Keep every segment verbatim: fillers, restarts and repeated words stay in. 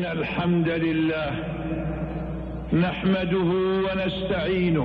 الحمد لله نحمده ونستعينه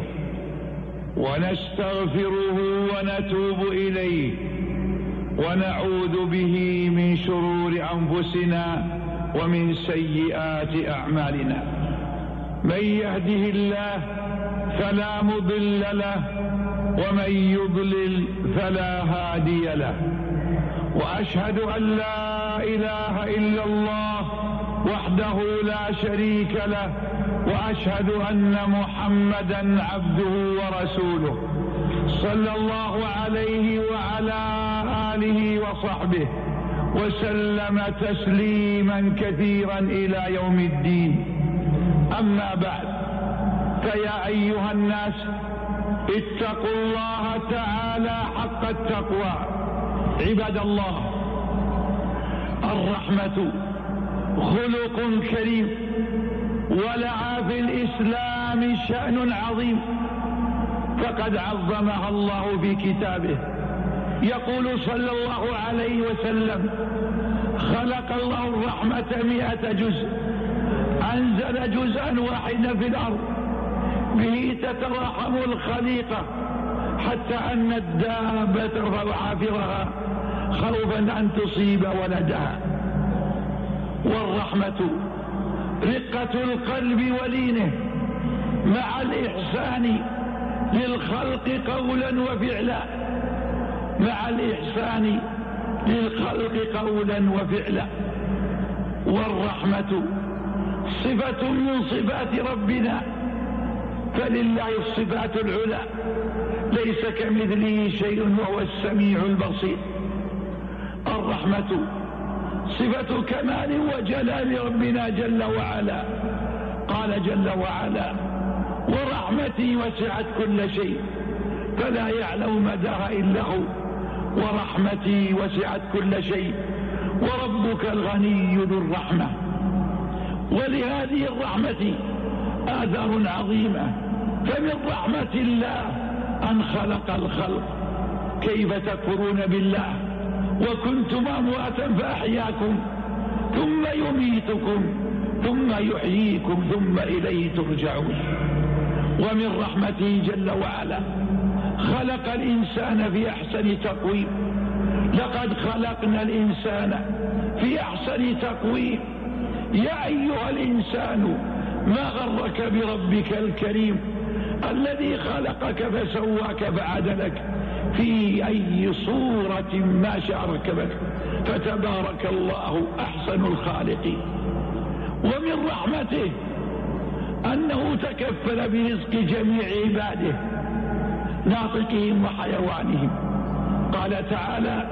ونستغفره ونتوب إليه ونعوذ به من شرور أنفسنا ومن سيئات أعمالنا. من يهده الله فلا مضل له ومن يضلل فلا هادي له، وأشهد أن لا إله إلا الله وحده لا شريك له، وأشهد أن محمدا عبده ورسوله صلى الله عليه وعلى آله وصحبه وسلم تسليما كثيرا إلى يوم الدين. أما بعد، فيا أيها الناس اتقوا الله تعالى حق التقوى. عباد الله، الرحمة خلق كريم، ولها في الإسلام شأن عظيم، فقد عظمها الله في كتابه. يقول صلى الله عليه وسلم: خلق الله الرحمة مئة جزء، أنزل جزءا واحدا في الأرض به تتراحم الخليقة، حتى أن الدابة ترفع حافرها خوفا أن تصيب ولدها. والرحمة رقة القلب ولينه مع الإحسان للخلق قولا وفعلا، مع الإحسان للخلق قولا وفعلا. والرحمة صفة من صفات ربنا، فلله الصفات العلى، ليس كمثله شيء وهو السميع البصير. الرحمة صفة كمال وجلال ربنا جل وعلا. قال جل وعلا: ورحمتي وسعت كل شيء فلا يعلم مداها إلا هو، ورحمتي وسعت كل شيء وربك الغني ذو الرحمة. ولهذه الرحمة آثار عظيمة، فمن رحمة الله أن خلق الخلق. كيف تكفرون بالله وكنتم أمواتا فأحياكم ثم يميتكم ثم يحييكم ثم إليه ترجعون. ومن رحمته جل وعلا خلق الإنسان في أحسن تقويم. لقد خلقنا الإنسان في أحسن تقويم. يا أيها الإنسان ما غرك بربك الكريم الذي خلقك فسواك فعدلك في أي صورة ما شاء ركبك، فتبارك الله أحسن الخالقين. ومن رحمته أنه تكفل برزق جميع عباده، ناطقهم وحيوانهم. قال تعالى: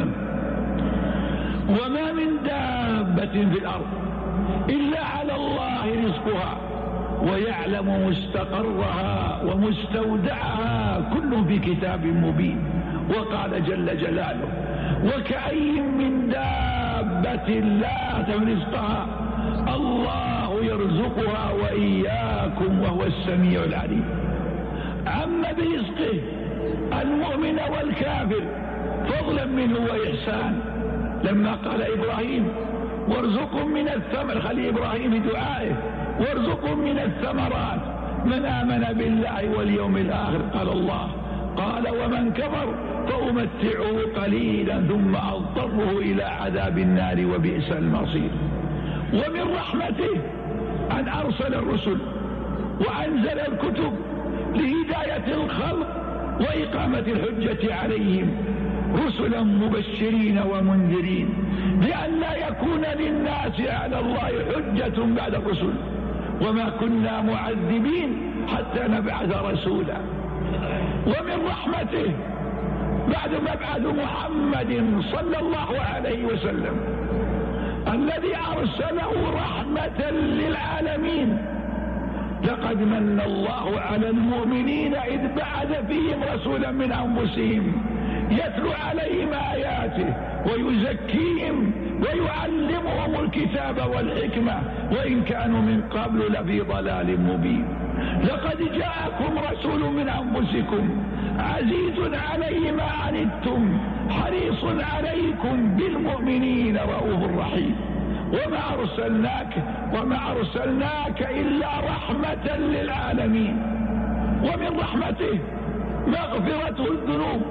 وما من دابة في الأرض إلا على الله رزقها ويعلم مستقرها ومستودعها كل في كتاب مبين. وقال جل جلاله: وكأي من دابة لا تحمل رزقها الله يرزقها وإياكم وهو السميع العليم. عم برزقه المؤمن والكافر فضلا منه وإحسان، لما قال إبراهيم: وارزقهم من الثمر، خلي إبراهيم بدعائه: وارزقهم من الثمرات من آمن بالله واليوم الآخر. قال الله: قال: ومن كفر فأمتعه قليلا ثم أضطره إلى عذاب النار وبئس المصير. ومن رحمته أن أرسل الرسل وأنزل الكتب لهداية الخلق وإقامة الحجة عليهم، رسلا مبشرين ومنذرين، لأن لا يكون للناس على الله حجة بعد الرسل، وما كنا معذبين حتى نبعث رسولا. ومن رحمته بعد مبعث محمد صلى الله عليه وسلم الذي أرسله رحمة للعالمين، لقد من الله على المؤمنين إذ بعث فيهم رسولا من أنفسهم يتلو عليهم آياته ويزكيهم ويعلمهم الكتاب والحكمة وإن كانوا من قبل لفي ضلال مبين. لقد جاءكم رسول من أنفسكم عزيز عليه ما عنتم حريص عليكم بالمؤمنين رؤوف رحيم. وما أرسلناك وما أرسلناك إلا رحمة للعالمين. ومن رحمته مغفرة الذنوب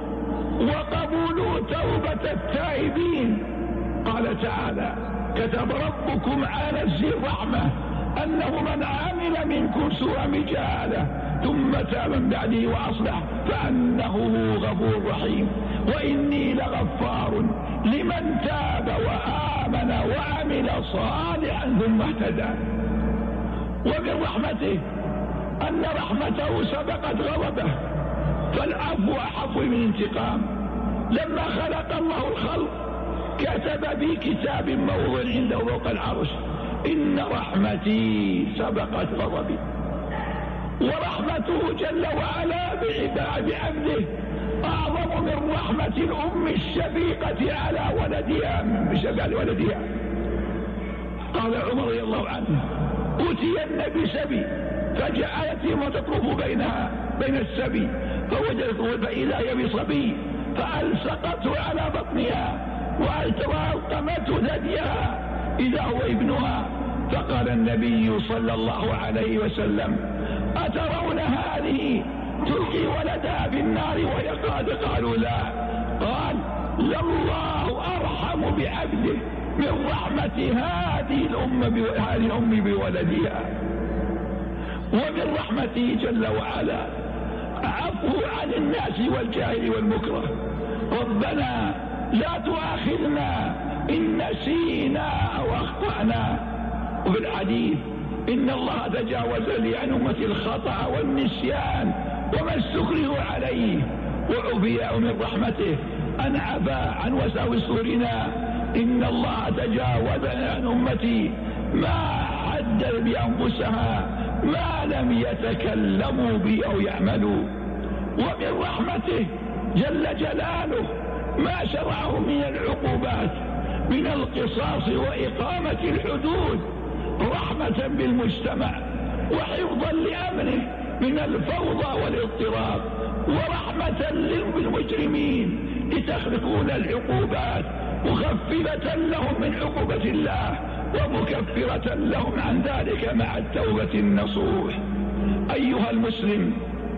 وقبول توبة التائبين. قال تعالى: كتب ربكم على نفسه الرحمة أنه من عمل منكم سوءا بجهالة ثم تاب من بعده وأصلح فأنه غفور رحيم. وإني لغفار لمن تاب وآمن وعمل صالحا ثم اهتدى. ومن رحمته أن رحمته سبقت غضبه، فالعفو أحب من انتقام. لما خلق الله الخلق كتب في كتاب موضوع عنده فوق العرش: إن رحمتي سبقت غضبي. ورحمته جل وعلا بعباد عبده أعظم من رحمة الأم الشفيقة على ولدها بشفاعة ولدها. قال عمر رضي الله عنه: أتي النبي سبي فجعلت امرأة تطرف بينها بين السبي فوجدته فإذا هي بصبي فألصقته على بطنها وألقمته ثديها إذا هو ابنها. فقال النبي صلى الله عليه وسلم: أترون هذه تلقي ولدها في النار وهي قاعدة؟ قالوا لا. قال: لله أرحم بعبده من رحمة هذه الأم هذه الأم بولدها. ومن رحمته جل وعلا عفو عن الناس والجاهل والمكره. ربنا لا تؤاخذنا إن نسينا أو أخطأنا. وفي الحديث: إن الله تجاوز لي عن أمتي الخطأ والنسيان وما استكرهوا عليه. وعفي من رحمته أن عفا عن وساوس صدورنا. إن الله تجاوز عن أمتي ما حدث بأنفسها ما لم يتكلموا به أو يعملوا. ومن رحمته جل جلاله ما شرعه من العقوبات من القصاص وإقامة الحدود رحمة بالمجتمع وحفظا لأمنه من الفوضى والاضطراب، ورحمة بالمجرمين لتخلقون العقوبات مخففة لهم من عقوبة الله ومكفرة لهم عن ذلك مع التوبة النصوح. أيها المسلم،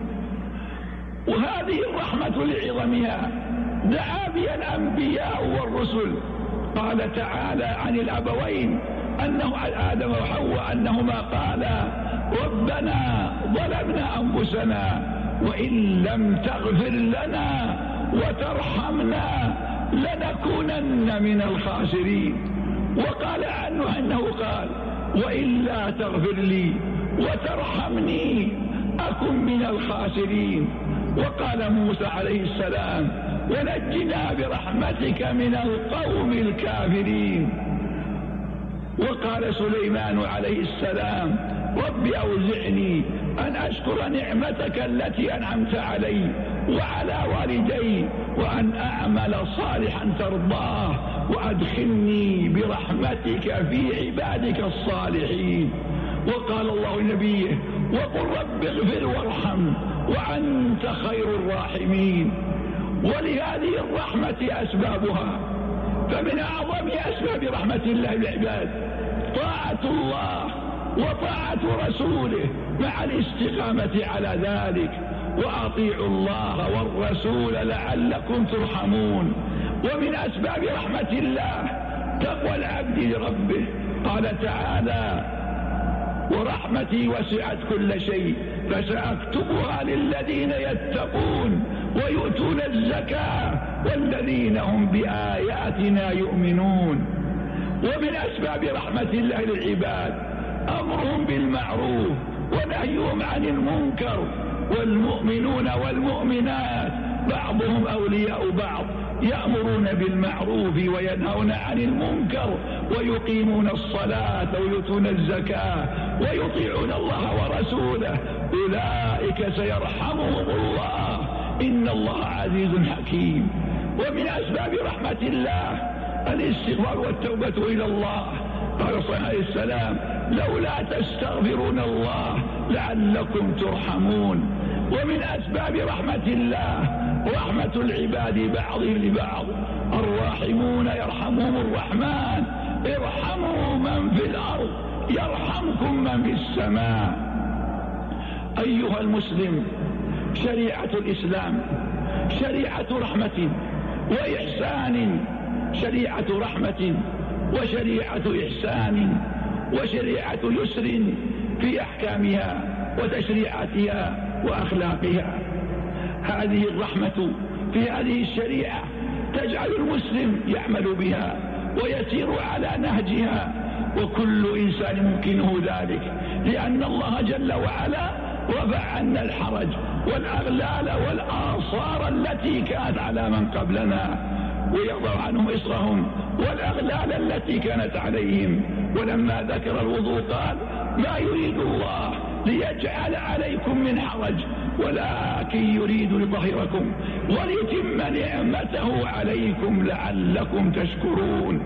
وهذه الرحمة لعظمها دعا بها الأنبياء والرسل. قال تعالى عن الأبوين أنه عن آدم وحواء أنهما قالا: ربنا ظلمنا أنفسنا وإن لم تغفر لنا وترحمنا لنكونن من الخاسرين. وقال عنه أنه قال: وإلا تغفر لي وترحمني أكن من الخاسرين. وقال موسى عليه السلام: ونجنا برحمتك من القوم الكافرين. وقال سليمان عليه السلام: رب أوزعني أن أشكر نعمتك التي أنعمت علي وعلى والدي وأن أعمل صالحا ترضاه وأدخلني برحمتك في عبادك الصالحين. وقال الله لنبيه: وقل رب اغفر وارحم وأنت خير الراحمين. ولهذه الرحمة أسبابها، فمن أعظم أسباب رحمة الله للعباد طاعة الله وطاعة رسوله مع الاستقامة على ذلك. وأطيعوا الله والرسول لعلكم ترحمون. ومن أسباب رحمة الله تقوى العبد لربه. قال تعالى: ورحمتي وسعت كل شيء فسأكتبها للذين يتقون ويؤتون الزكاة والذين هم بآياتنا يؤمنون. ومن أسباب رحمة الله للعباد أمرهم بالمعروف ونهيهم عن المنكر. والمؤمنون والمؤمنات بعضهم أولياء بعض يأمرون بالمعروف وينهون عن المنكر ويقيمون الصلاة ويؤتون الزكاة ويطيعون الله ورسوله أولئك سيرحمهم الله إن الله عزيز حكيم. ومن أسباب رحمة الله الاستغفار والتوبة إلى الله. قال صلى الله عليه وسلم: لولا تستغفرون الله لعلكم ترحمون. ومن أسباب رحمة الله رحمة العباد بعضهم لبعض. الراحمون يرحمهم الرحمن ارحموا من في الأرض يرحمكم من في السماء. أيها المسلم، شريعة الإسلام شريعة رحمة وإحسان، شريعة رحمة وشريعة إحسان وشريعة يسر في أحكامها وتشريعاتها وأخلاقها. هذه الرحمة في هذه الشريعة تجعل المسلم يعمل بها ويسير على نهجها، وكل إنسان ممكنه ذلك، لأن الله جل وعلا رفع عنا الحرج والأغلال والآثار التي كانت على من قبلنا، ويضع عنهم إصرهم والأغلال التي كانت عليهم. ولما ذكر الوضوء قال: ما يريد الله ليجعل عليكم من حرج ولكن يريد ليطهركم وليتم نعمته عليكم لعلكم تشكرون.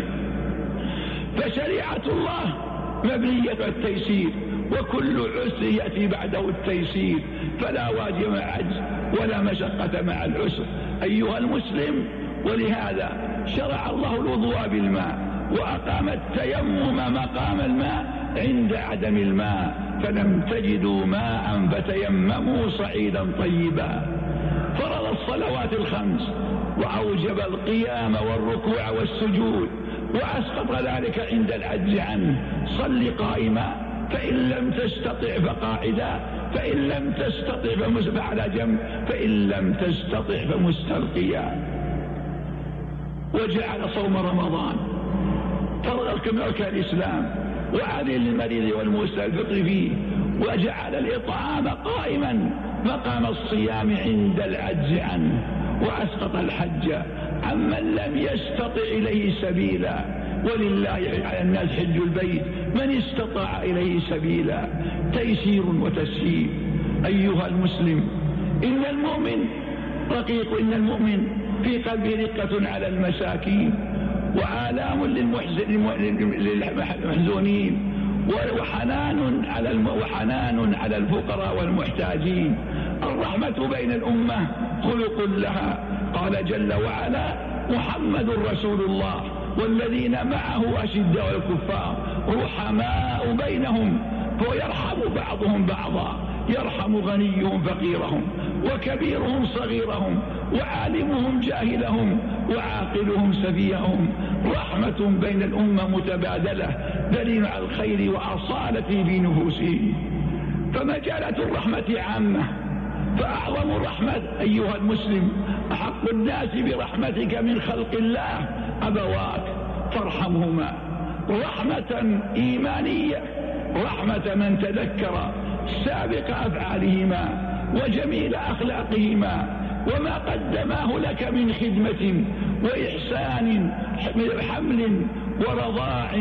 فشريعة الله مبنية التيسير، وكل عسر يأتي بعده التيسير، فلا واجب مع عجز ولا مشقة مع العسر أيها المسلم. ولهذا شرع الله الوضوء بالماء وأقام التيمم مقام الماء عند عدم الماء، فلم تجدوا ماء فتيمموا صعيدا طيبا. فرض الصلوات الخمس وأوجب القيام والركوع والسجود، وأسقط ذلك عند العجز عنه. صل قائما، فإن لم تستطع فقاعدا، فإن لم تستطع فعلى جنب، فإن لم تستطع فمستلقيا. وجعل صوم رمضان فرض من أركان الإسلام وعلي للمريض والموسى الفطر فيه، وجعل الإطعام قائما مقام الصيام عند العجز عنه، وأسقط الحج عمن لم يستطع إليه سبيلا، ولله على الناس حج البيت من استطاع إليه سبيلا. تيسير وتسهيل. أيها المسلم، إن المؤمن رقيق، إن المؤمن في قلبه رقة على المساكين وآلام للمحزونين وحنان على وحنان على الفقراء والمحتاجين. الرحمة بين الأمة خلق لها. قال جل وعلا: محمد رسول الله والذين معه أشداء على الكفار رحماء بينهم، فيرحم بعضهم بعضا، يرحم غنيهم فقيرهم وكبيرهم صغيرهم وعالمهم جاهلهم وعاقلهم سفيههم. رحمة بين الأمة متبادلة دليل على الخير وأصالة في نفوسهم. فمجالات الرحمة عامة، فأعظم الرحمة أيها المسلم أحق الناس برحمتك من خلق الله أبواك فارحمهما. رحمة إيمانية، رحمة من تذكر سابق أفعالهما وجميل أخلاقهما وما قدماه لك من خدمة وإحسان، حمل ورضاع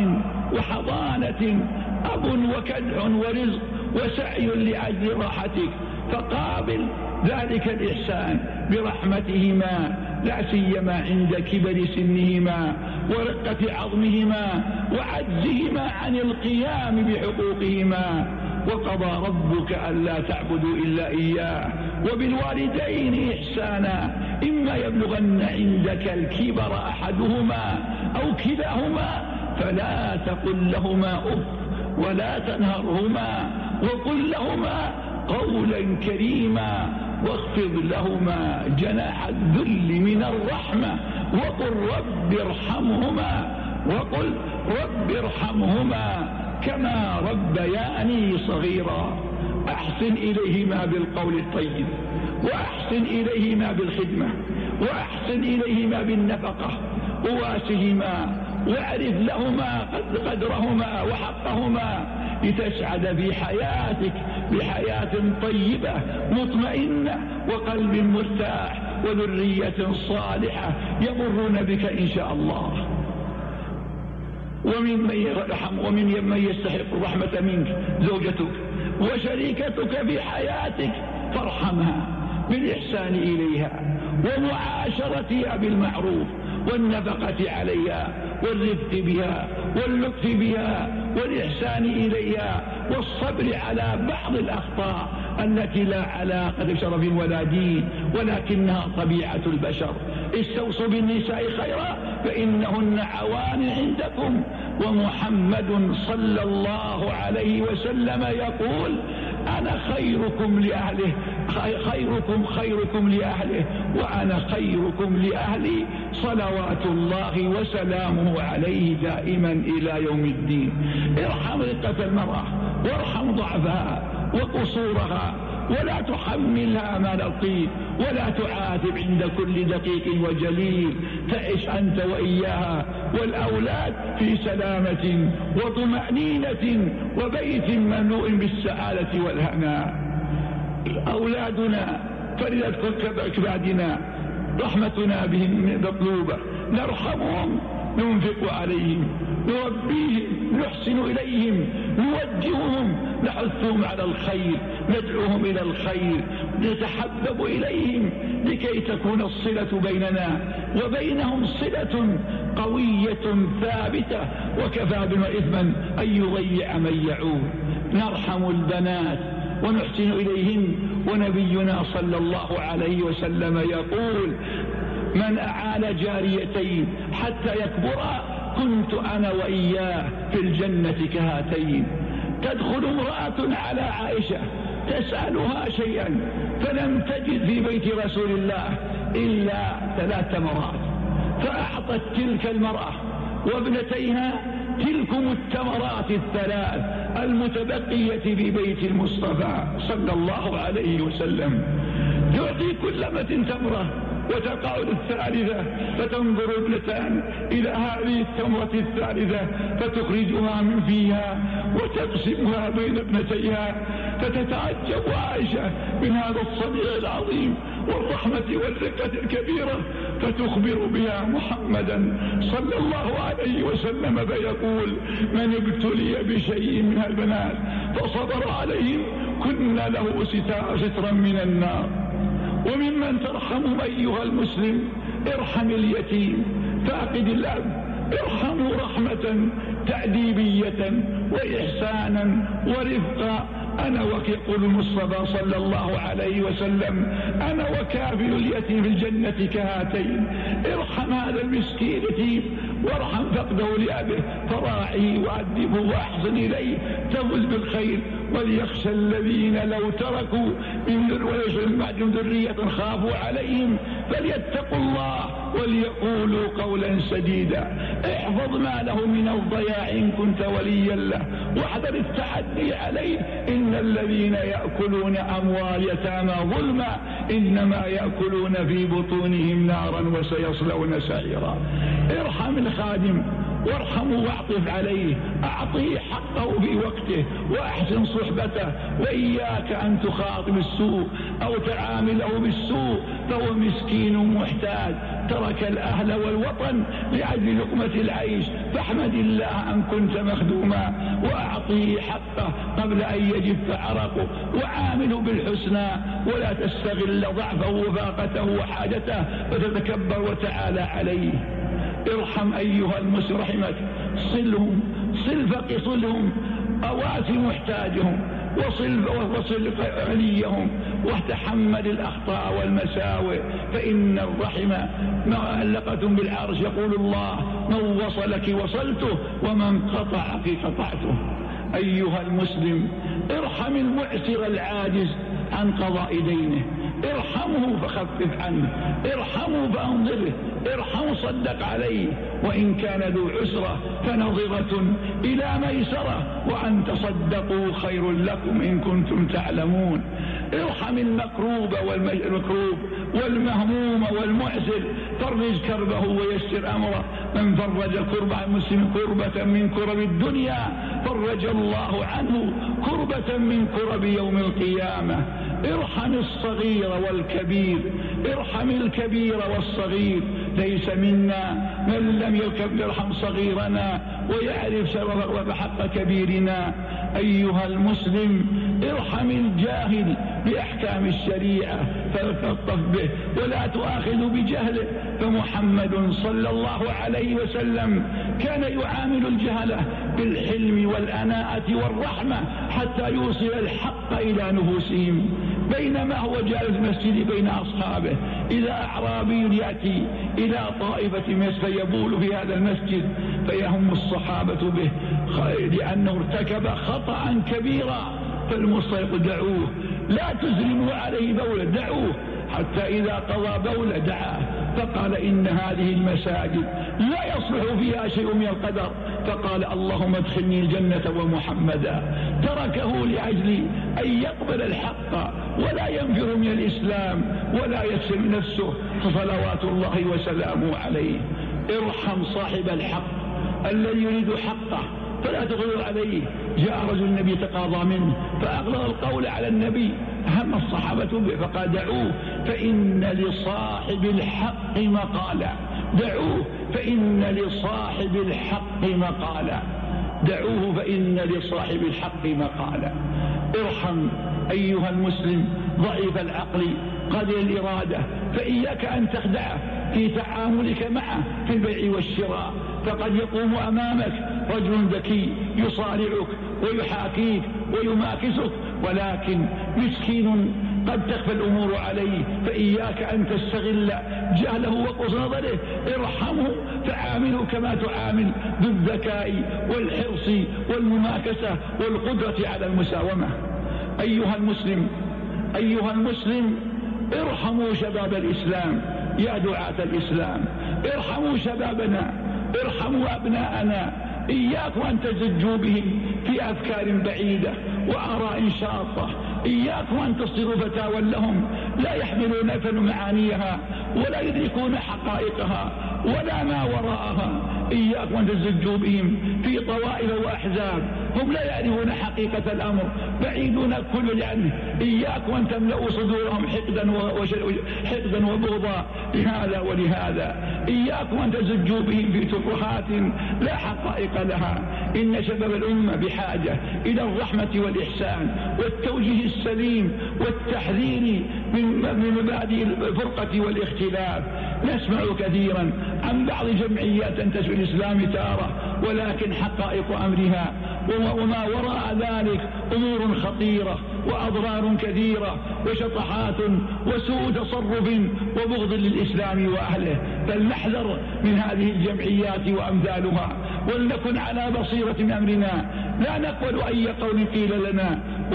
وحضانة، أب وكدح ورزق وسعي لأجل راحتك، فقابل ذلك الإحسان برحمتهما، لا سيما عند كبر سنهما ورقة عظمهما وعجزهما عن القيام بحقوقهما. وقضى ربك ألا تعبدوا إلا إياه وبالوالدين إحسانا إما يبلغن عندك الكبر أحدهما أو كلاهما فلا تقل لهما أف ولا تنهرهما وقل لهما قولا كريما واخفض لهما جناح الذل من الرحمة وقل رب ارحمهما وقل رب ارحمهما كما ربياني صغيرا. أحسن إليهما بالقول الطيب، وأحسن إليهما بالخدمة، وأحسن إليهما بالنفقة، وواسهما واعرف لهما قدرهما وحقهما لتسعد في حياتك بحياة طيبة مطمئنة وقلب مرتاح وذرية صالحة يمرون بك إن شاء الله. ومن يرحم ومن من يستحق الرحمة منك زوجتك وشريكتك في حياتك فارحمها بالإحسان إليها ومعاشرتها بالمعروف والنفقة عليها والرفق بها واللطف بها والإحسان إليها والصبر على بعض الأخطاء التي لا علاقة بشرف ولا دين ولكنها طبيعة البشر. استوصوا بالنساء خيرا فإنهن عوان عندكم. ومحمد صلى الله عليه وسلم يقول: أنا خيركم لأهله، خيركم خيركم لأهله وأنا خيركم لأهلي، صلوات الله وسلامه عليه دائما إلى يوم الدين. ارحم رقة المرأة وارحم ضعفها وقصورها، ولا تحملها ما نطيق، ولا تعاتب عند كل دقيق وجليل. تعش أنت وإياها والأولاد في سلامة وطمأنينة وبيت مملوء بالسعادة والهناء. أولادنا فريدة كبادنا، رحمتنا بهم مطلوبة، نرحمهم، ننفق عليهم، نربيهم، نحسن إليهم، نوجههم، نحثهم على الخير، ندعوهم إلى الخير، نتحبب إليهم لكي تكون الصلة بيننا وبينهم صلة قوية ثابتة. وكفى بما إثما أن يضيع من يعود. نرحم البنات ونحسن إليهم، ونبينا صلى الله عليه وسلم يقول: من أعال جاريتين حتى يكبرا كنت أنا وإياه في الجنة كهاتين. تدخل امرأة على عائشة تسألها شيئا فلم تجد في بيت رسول الله إلا ثلاث تمرات، فأعطت تلك المرأة وابنتيها تلكم التمرات الثلاث المتبقية في بيت المصطفى صلى الله عليه وسلم. تعطي كل امة تمرة وتقعد الثالثة، فتنظر ابنتان إلى هذه التمرة الثالثة فتخرجها من فيها وتقسمها بين ابنتيها، فتتعجب عائشة من هذا الصنيع العظيم والرحمة والرقة الكبيرة، فتخبر بها محمدا صلى الله عليه وسلم فيقول: من ابتلي بشيء من البنات فصبر عليهم كنا له سترا من النار. وممن ترحمهم أيها المسلم ارحم اليتيم فاقد الأب، ارحموا رحمة تأديبية وإحسانا ورفقا. أنا ويقول المصطفى صلى الله عليه وسلم: أنا وكافل اليتيم في الجنة كهاتين. ارحم هذا المسكين اليتيم وارحم فقده لأبه، فراعيه وأدبه وأحسن إليه تفز بالخير. وليخشى الذين لو تركوا من بعدهم ذرية خافوا عليهم فليتقوا الله وليقولوا قولا سديدا. احفظ ماله من الضياع إن كنت وليا له، واحذر التعدي عليه. إن الذين يأكلون أموال يتامى ظلما إنما يأكلون في بطونهم نارا وسيصلون سعيرا. ارحم الخادم وارحمه واعطف عليه، أعطيه حقه في وقته وأحسن صحبته، وإياك أن تخاطب السوء أو تعامله بالسوء، فهو مسكين محتاج ترك الأهل والوطن لأجل لقمة العيش، فاحمد الله أن كنت مخدوما وأعطيه حقه قبل أن يجف عرقه، وعامله بالحسنى ولا تستغل ضعفه وفاقته وحاجته وتتكبر وتعالى عليه. ارحم أيها المسلم رحمك، صلهم، صل فقصلهم، أواسي محتاجهم، وصل وصل عليهم، وتحمل الأخطاء والمساوئ، فإن الرحم معلقة بالعرش. يقول الله: من وصلك وصلته ومن قطعك قطعته. أيها المسلم ارحم المعسر العاجز عن قضاء دينه، ارحمه فخفف عنه، ارحمه فانظره، ارحمه صدق عليه، وإن كان ذو عسرة فنظرة إلى ميسرة، وأن تصدقوا خير لكم إن كنتم تعلمون. ارحم المكروب والمكروب والمهموم والمعسر، فرج كربه ويسر أمره. من فرج كرب عن مسلم كربة من كرب الدنيا فرج الله عنه كربة من كرب يوم القيامة. ارحم الصغير والكبير، ارحم الكبير والصغير. ليس منا من لم يرحم صغيرنا ويعرف سبب حق كبيرنا. أيها المسلم ارحم الجاهل بأحكام الشريعة فلتلطف به ولا تؤاخذ بجهله، فمحمد صلى الله عليه وسلم كان يعامل الجهلة بالحلم والأناءة والرحمة حتى يوصل الحق إلى نفوسهم. بينما هو جالس في المسجد بين أصحابه إذا أعرابي يأتي إلى طائفة فيبول في هذا المسجد فيهم الصحابة به لأنه ارتكب خطأ كبيرا، فالمصطلق دعوه، لا تزرموا عليه بوله، دعوه حتى إذا قضى بوله دعاه فقال إن هذه المساجد لا يصلح فيها شيء من القدر، فقال اللهم ادخلني الجنة ومحمدا. تركه لأجل أن يقبل الحق ولا ينفر من الإسلام ولا يسلم نفسه، فصلوات الله وسلامه عليه. ارحم صاحب الحق الذي يريد حقه فلا تغلوا عليه. جاء رجل النبي تقاضى منه فأغلظ القول على النبي، هم الصحابة به فقال دعوه فإن لصاحب الحق مقالا، دعوه فإن لصاحب الحق مقالا، دعوه فإن لصاحب الحق مقالا. ارحم أيها المسلم ضعيف العقل قليل الإرادة، فإياك أن تخدعه في تعاملك معه في البيع والشراء، فقد يقوم أمامك رجل ذكي يصارعك ويحاكيك ويماكسك، ولكن مسكين قد تخفى الأمور عليه، فإياك أن تستغل جهله وقص نظره. ارحمه فعامله كما تعامل بالذكاء والحرص والمماكسة والقدرة على المساومة. أيها المسلم أيها المسلم ارحموا شباب الإسلام يا دعاة الإسلام، ارحموا شبابنا، ارحموا أبناءنا، إياكم أن تزجوا بهم في أفكار بعيدة وآراء شاطة، إياكم أن تصدروا فتاوى لهم لا يحملون فن معانيها ولا يدركون حقائقها ولا ما وراءها، إياكم أن تزجوا بهم في طوائف وأحزاب هم لا يعرفون حقيقة الأمر بعيدون كل عنه، إياكم أن تملأوا صدورهم حقدا حقدا وبغضا لهذا ولهذا، إياكم أن تزجوا بهم في ترهات لا حقائق لها. إن شباب الأمة بحاجة إلى الرحمة والإحسان والتوجيه السليم والتحذير من مبادئ الفرقة والاختلاف. نسمع كثيرا عن بعض جمعيات تنتسب الإسلام تارة، ولكن حقائق أمرها وما وراء ذلك أمور خطيرة وأضرار كثيرة وشطحات وسوء تصرف وبغض للإسلام وأهله، فلنحذر من هذه الجمعيات وأمثالها ولنكن على بصيرة من أمرنا، لا نقبل أي قول قيل لنا.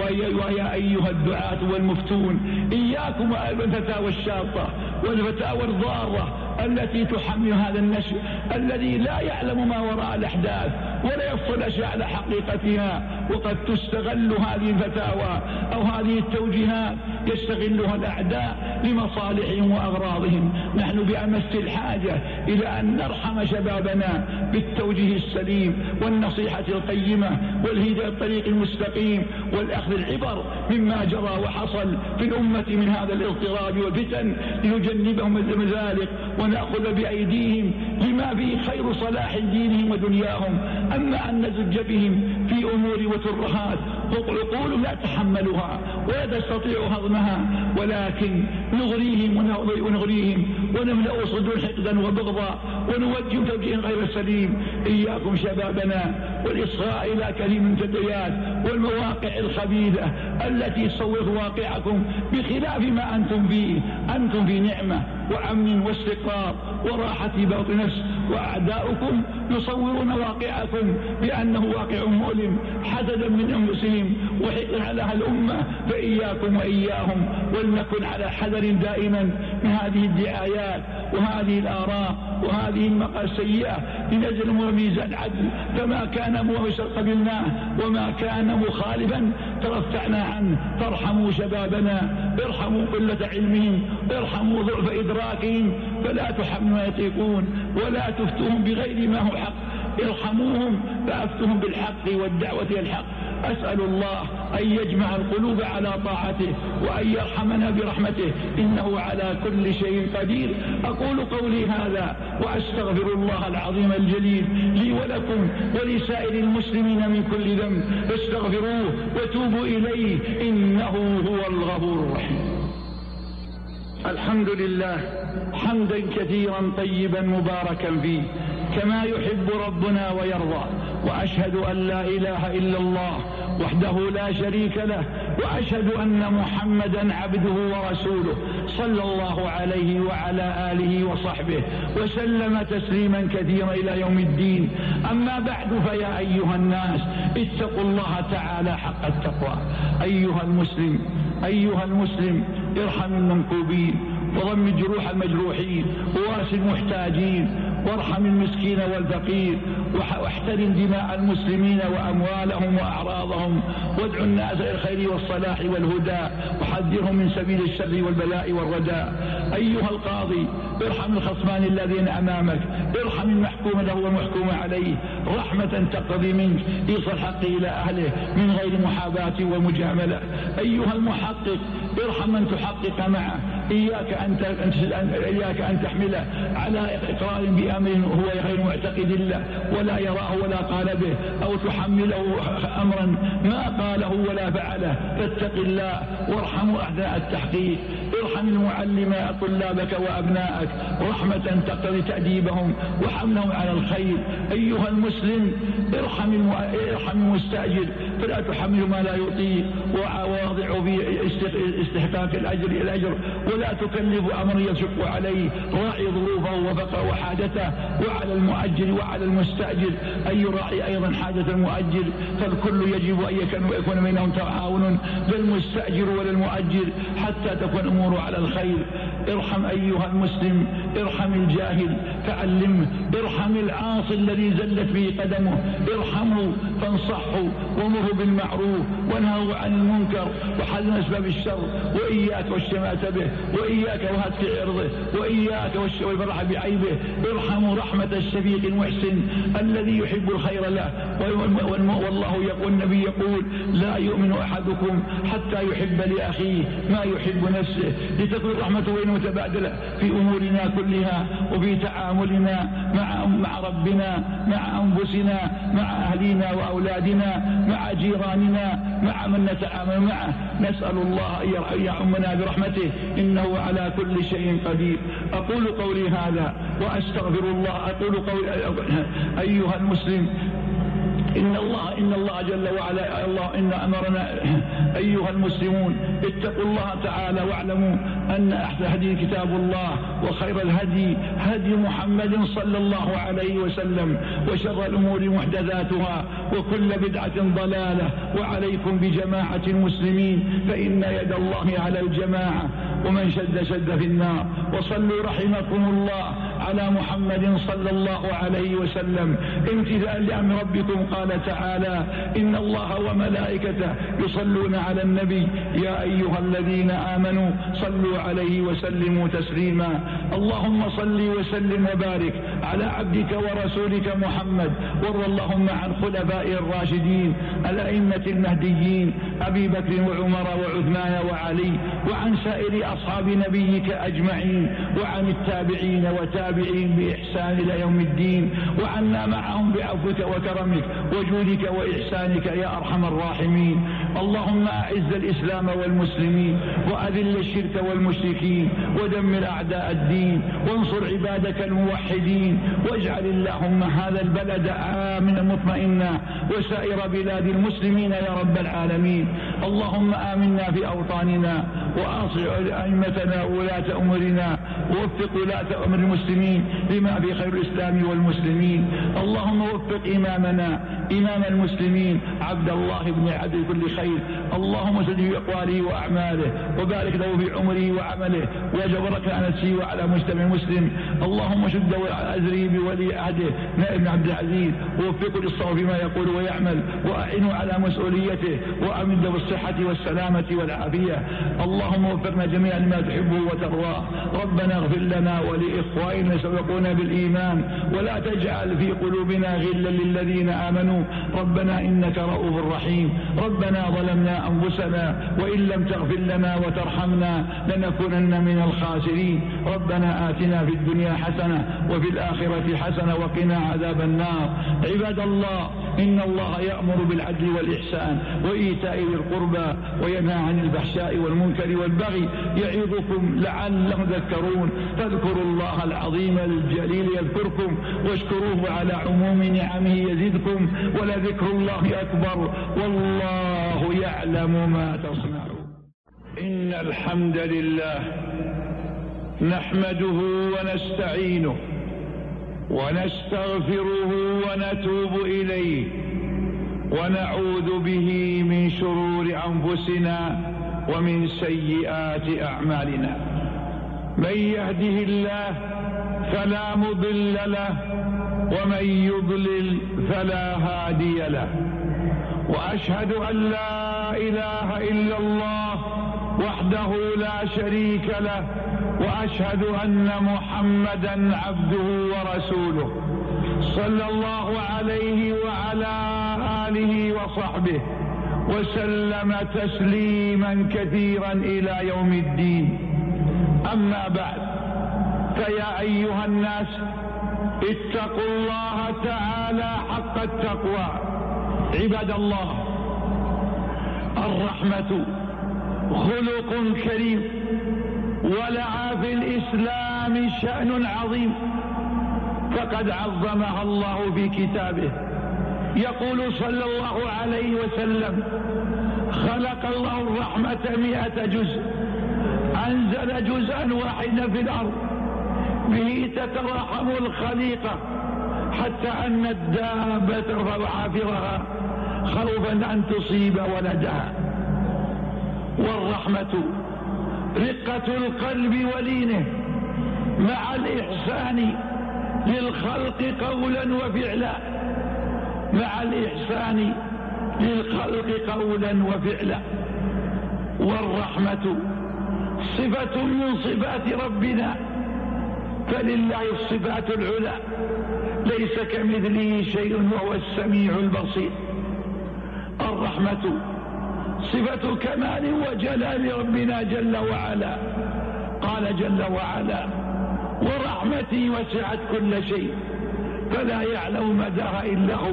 ويا أيها الدعاة والمفتون إياكم الفتاوى الشاطة والفتاوى الضارة التي تحمل هذا النشء الذي لا يعلم ما وراء الأحداث ولا يطلع على حقيقتها، وقد تستغل هذه الفتاوى أو هذه التوجيهات يستغلها الأعداء لمصالحهم وأغراضهم. نحن بأمس الحاجة إلى أن نرحم شبابنا بالتوجيه السليم والنصيحة القيمة والهداية الطريق المستقيم والأخذ العبر مما جرى وحصل في الأمة من هذا الاضطراب والفتن لنجنبهم المزالق ونأخذ بأيديهم لما فيه خير صلاح دينهم ودنياهم. أما أن نزج بهم في أمور وترهات عقول لا تحملها ولا تستطيع هضمها، ولكن نغريهم ونغريهم ونملأ صدور حقدا وبغضا ونوجه توجيه غير سليم. إياكم شبابنا والإصغاء إلى كثير من الجديات والمواقع الخبيثة التي تصور واقعكم بخلاف ما أنتم فيه. أنتم في نعمة وأمن واستقرار وراحة باطن نفس، وأعداؤكم يصورون واقعكم بأنه واقع مؤلم حسدا من أنفسهم وحقدا على الأمة. فإياكم وإياهم ولنكن على حذر دائما من هذه الدعايات وهذه الآراء وهذه المقال السيئة لنجل ميزان العدل، فما كان موسى قبلناه وما كان مخالفا ترفعنا عنه. فارحموا شبابنا، ارحموا قلة علمهم، ارحموا ضعف إدراكهم، فلا تحملوا ما يطيقون ولا تفتوهم بغير ما هو حق، ارحموهم فأفتهم بالحق والدعوة إلى الحق. أسأل الله أن يجمع القلوب على طاعته وأن يرحمنا برحمته، إنه على كل شيء قدير. أقول قولي هذا وأستغفر الله العظيم الجليل لي ولكم ولسائر المسلمين من كل ذنب، استغفروه وتوبوا إليه إنه هو الغفور الرحيم. الحمد لله حمدا كثيرا طيبا مباركا فيه كما يحب ربنا ويرضى، وأشهد أن لا إله إلا الله وحده لا شريك له، وأشهد أن محمدا عبده ورسوله صلى الله عليه وعلى آله وصحبه وسلم تسليما كثيرا إلى يوم الدين. أما بعد، فيا أيها الناس اتقوا الله تعالى حق التقوى. أيها المسلم أيها المسلم ارحم المنكوبين وضم جروح المجروحين وواس المحتاجين وارحم المسكين والفقير واحترم دماء المسلمين وأموالهم وأعراضهم، وادعو الناس إلى الخير والصلاح والهدى وحذرهم من سبيل الشر والبلاء والرداء. أيها القاضي ارحم الخصمان الذين أمامك، ارحم المحكوم له والمحكوم عليه رحمة تقتضي منك إيصال الحق إلى أهله من غير محاباة ومجاملة. أيها المحقق ارحم من تحقق معه، إياك أن إياك أن تحمله على إقرار بأمر هو غير معتقد له ولا يراه ولا قال به، أو تحمله أمرا ما قاله ولا فعله. فاتق الله وارحموا أعداء التحقيق. ارحم المعلم طلابك وأبنائك رحمة تقتضي تأديبهم وحملهم على الخير. أيها المسلم ارحم ارحم المستأجر فلا تحمل ما لا يطيق وواضع في استحقاق الأجر الأجر ولا تكلف أمر يشق عليه، راعي ظروفه وفقه وحاجته. وعلى المؤجر وعلى المستأجر أن يراعي أيضا حاجة المؤجر، فالكل يجب أن يكون بينهم تعاون للمستأجر وللمؤجر حتى تكون أموره على الخير. ارحم أيها المسلم ارحم الجاهل فعلمه، ارحم العاصي الذي زلت به قدمه ارحمه فانصحه ومره بالمعروف وانهوا عن المنكر وحل أسباب الشر، وإياك والشماتة به وإياك وهتك عرضه وإياك والفرح بعيبه. ارحموا رحمة الشفيق المحسن الذي يحب الخير له، والله يقول النبي يقول لا يؤمن أحدكم حتى يحب لأخيه ما يحب نفسه، لتكون رحمة بين متبادلة في أمورنا كلها وفي تعاملنا مع مع ربنا مع أنفسنا مع أهلنا وأولادنا مع جيراننا مع من نتعامل معه. نسأل الله أن يعمنا برحمته إنه على كل شيء قدير. أقول قولي هذا وأستغفر الله. أقول قولي أيها المسلم إن الله إن الله جل وعلا الله إن أمرنا أيها المسلمون اتقوا الله تعالى واعلموا أن أحسن هدي كتاب الله وخير الهدي هدي محمد صلى الله عليه وسلم، وشر الأمور محدثاتها وكل بدعة ضلالة. وعليكم بجماعة المسلمين فإن يد الله على الجماعة، ومن شد شد في النار. وصلوا رحمكم الله على محمد صلى الله عليه وسلم امتثالا لأمر ربكم. قال تعالى إن الله وملائكته يصلون على النبي يا أيها الذين آمنوا صلوا عليه وسلموا تسليما. اللهم صل وسلم وبارك على عبدك ورسولك محمد، وارض اللهم عن خلفائه الراشدين الأئمة المهديين أبي بكر وعمر وعثمان وعلي، وعن سائر أصحاب نبيك أجمعين، وعن التابعين وتابعين بإحسان إلى يوم الدين، وعنا معهم بعفوك وكرمك وجودك وإحسانك يا أرحم الراحمين. اللهم أعز الإسلام والمسلمين وأذل الشرك والمشركين ودمر أعداء الدين وانصر عبادك الموحدين، واجعل اللهم هذا البلد آمنا مطمئنا وسائر بلاد المسلمين يا رب العالمين. اللهم آمنا في أوطاننا وأصلح أئمتنا وولاة أمورنا ووفق ولاة أمر المسلمين لما في خير الإسلام والمسلمين. اللهم وفق إمامنا إمام المسلمين عبد الله بن عبد كل خير، اللهم سدد في أقواله وأعماله وبارك له في عمره وعمله وجبرك على نفسه وعلى مجتمع مسلم. اللهم شد أزري بولي عهده نائب بن عبد العزيز ووفقه للصواب فيما يقول ويعمل، وأعنه على مسؤوليته وأمده بالصحة والسلامة والعافية. اللهم وفقنا جميعا لما تحبه وترضاه. ربنا اغفر لنا ولإخواننا سبقونا بالإيمان ولا تجعل في قلوبنا غلا للذين آمنوا ربنا إنك رؤوف رحيم. ربنا ظلمنا أنفسنا وإن لم تغفر لنا وترحمنا لنكونن من الخاسرين. ربنا آتنا في الدنيا حسنة وفي الآخرة حسنة وقنا عذاب النار. عباد الله إن الله يأمر بالعدل والإحسان وإيتاء ذي القربى وينهى عن الفحشاء والمنكر والبغي يعظكم لعلكم تذكرون. فاذكروا الله العظيم العظيم الجليل يذكركم، واشكروه على عموم نعمه يزدكم، ولذكر الله أكبر، والله يعلم ما تصنعون. إن الحمد لله نحمده ونستعينه ونستغفره ونتوب إليه، ونعوذ به من شرور أنفسنا ومن سيئات أعمالنا. من يهده الله فلا مضل له، ومن يضلل فلا هادي له، وأشهد أن لا إله إلا الله وحده لا شريك له، وأشهد أن محمدا عبده ورسوله صلى الله عليه وعلى آله وصحبه وسلم تسليما كثيرا إلى يوم الدين. أما بعد، فيا أيها الناس اتقوا الله تعالى حق التقوى. عباد الله، الرحمة خلق كريم، ولها في الإسلام شأن عظيم، فقد عظمها الله في كتابه. يقول صلى الله عليه وسلم: خلق الله الرحمة مئة جزء، أنزل جزءا واحدا في الأرض، به تتراحم الخليقة، حتى أن الدابة ترفع حافرها خوفا أن تصيب ولدها. والرحمة رقة القلب ولينه، مع الإحسان للخلق قولا وفعلا، مع الإحسان للخلق قولا وفعلا. والرحمة صفة من صفات ربنا، فلله الصفات العلى، ليس كمثله شيء وهو السميع البصير. الرحمة صفة كمال وجلال ربنا جل وعلا. قال جل وعلا: ورحمتي وسعت كل شيء فلا يعلم مداها إلا هو،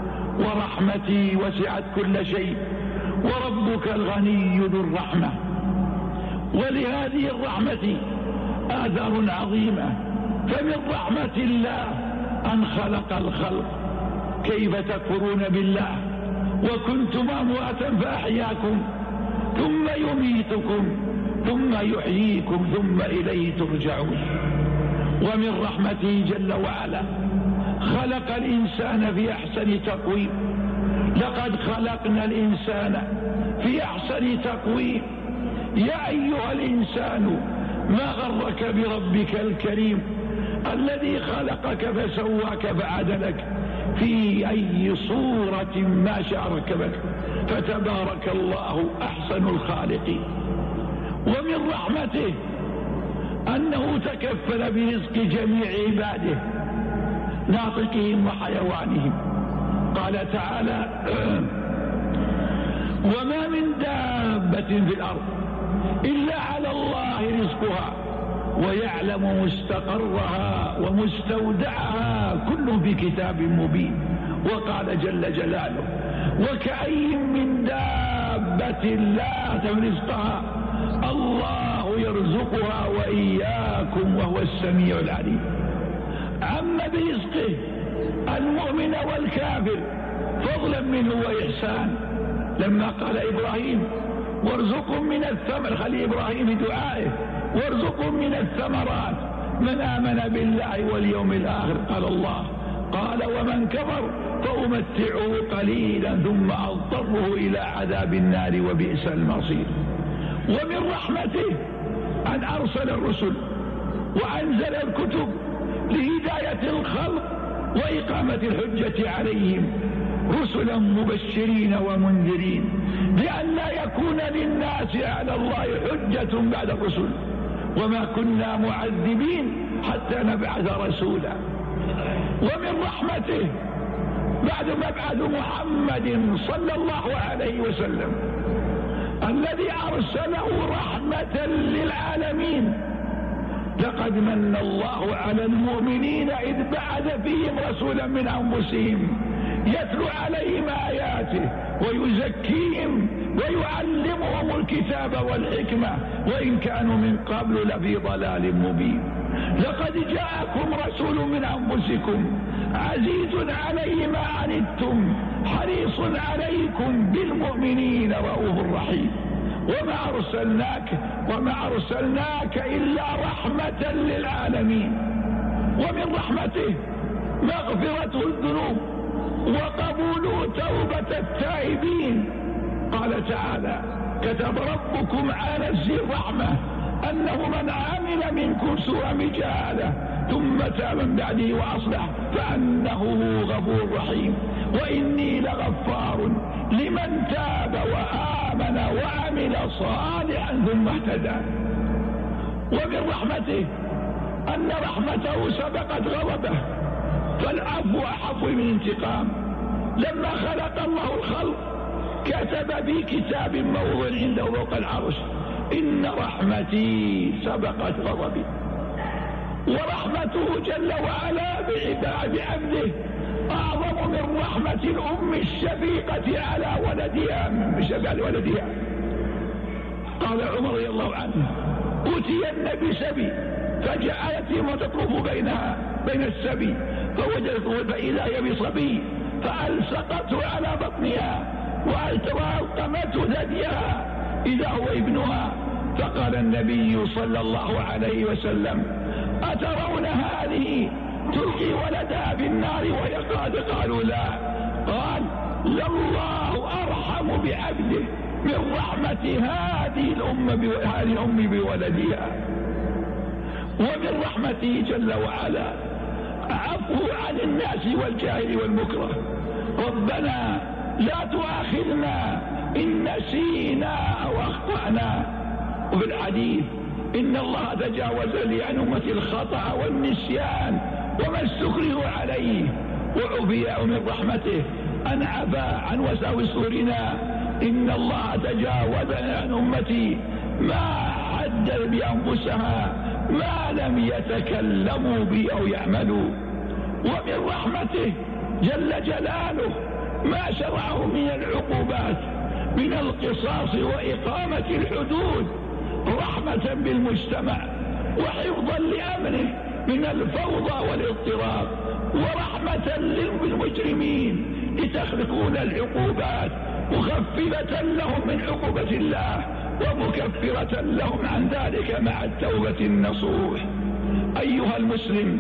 ورحمتي وسعت كل شيء، وربك الغني ذو الرحمة. ولهذه الرحمة آثار عظيمة، فمن رحمة الله أن خلق الخلق. كيف تكفرون بالله وكنتم أمواتا فأحياكم، ثم يميتكم ثم يحييكم ثم إليه ترجعون. ومن رحمته جل وعلا خلق الإنسان في أحسن تقويم. لقد خلقنا الإنسان في أحسن تقويم. يا أيها الإنسان ما غرك بربك الكريم الذي خلقك فسواك فعدلك في أي صورة ما شاء ركبك، فتبارك الله أحسن الخالقين. ومن رحمته أنه تكفل برزق جميع عباده، ناطقهم وحيوانهم. قال تعالى: وما من دابة في الأرض إلا على الله رزقها ويعلم مستقرها ومستودعها كل في كتاب مبين. وقال جل جلاله: وكأي من دابة لا تحمل رزقها الله يرزقها وإياكم وهو السميع العليم. عم برزقه المؤمن والكافر فضلا منه وإحسان، لما قال إبراهيم: وارزقهم من الثمر، خلي إبراهيم بدعائه: وارزقهم من الثمرات من آمن بالله واليوم الآخر. قال الله: قال: ومن كفر فأمتعه قليلا ثم أضطره إلى عذاب النار وبئس المصير. ومن رحمته أن أرسل الرسل وأنزل الكتب لهداية الخلق وإقامة الحجة عليهم، رسلا مبشرين ومنذرين، لأن لا يكون للناس على الله حجة بعد الرسل، وما كنا معذبين حتى نبعث رسولا. ومن رحمته بعد مبعث محمد صلى الله عليه وسلم الذي أرسله رحمة للعالمين، لقد من الله على المؤمنين إذ بعث فيهم رسولا من أنفسهم يتلو عليهم آياته ويزكيهم ويعلمهم الكتاب والحكمة وإن كانوا من قبل لفي ضلال مبين. لقد جاءكم رسول من أنفسكم عزيز عليه ما عنتم حريص عليكم بالمؤمنين رؤوف رحيم. وما أرسلناك وما أرسلناك إلا رحمة للعالمين. ومن رحمته مغفرة الذنوب وقبول توبة التائبين. قال تعالى: كتب ربكم على نفسه الرحمة أنه من عمل منكم سوءا بجهالة ثم تاب من بعده وأصلح فأنه غفور رحيم. وإني لغفار لمن تاب وآمن وعمل صالحا ثم اهتدى. ومن رحمته أن رحمته سبقت غضبه، فالعفو أحق من انتقام. لما خلق الله الخلق كتب في كتاب موضوع عنده فوق العرش: إن رحمتي سبقت غضبي. ورحمته جل وعلا بعبده أعظم من رحمة الأم الشفيقة على ولدها بشبع ولدها. قال عمر رضي الله عنه: أتي النبي سبي فجعلت ما تطوف بينها بين السبي فوجدته فإذا هي بصبي فألصقته على بطنها وألقمته ثديها إذا هو ابنها. فقال النبي صلى الله عليه وسلم: أترون هذه تلقي ولدها في النار وهي قاد؟ قالوا لا. قال: لله أرحم بعبده من رحمة هذه الأم هذه الأم بولدها. ومن رحمته جل وعلا عفو عن الناس والجاهل والمكره. ربنا لا تؤاخذنا إن نسينا أو أخطأنا. وفي الحديث: إن الله تجاوز لي عن أمتي الخطأ والنسيان وما استكرهوا عليه. وعفي من رحمته أن عفا عن وساوس صدورنا. إن الله تجاوز عن أمتي ما حدث بأنفسها ما لم يتكلموا به أو يعملوا. ومن رحمته جل جلاله ما شرعه من العقوبات من القصاص وإقامة الحدود رحمة بالمجتمع وحفظا لأمنه من الفوضى والاضطراب، ورحمة للمجرمين لتخلقون العقوبات مخففة لهم من عقوبة الله ومكفرة لهم عن ذلك مع التوبة النصوح. أيها المسلم،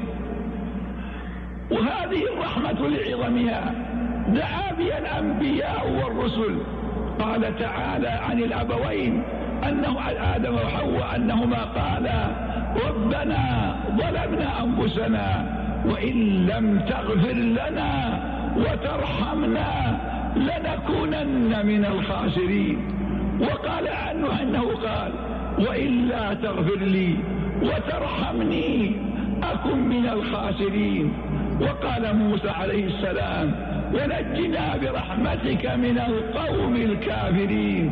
وهذه الرحمة لعظمها دعا بها الأنبياء والرسل. قال تعالى عن الأبوين أنه عن آدم وحواء أنهما قالا: ربنا ظلمنا أنفسنا وإن لم تغفر لنا وترحمنا لنكونن من الخاسرين. وقال عنه أنه قال: وإلا تغفر لي وترحمني أكن من الخاسرين. وقال موسى عليه السلام: ونجنا برحمتك من القوم الكافرين.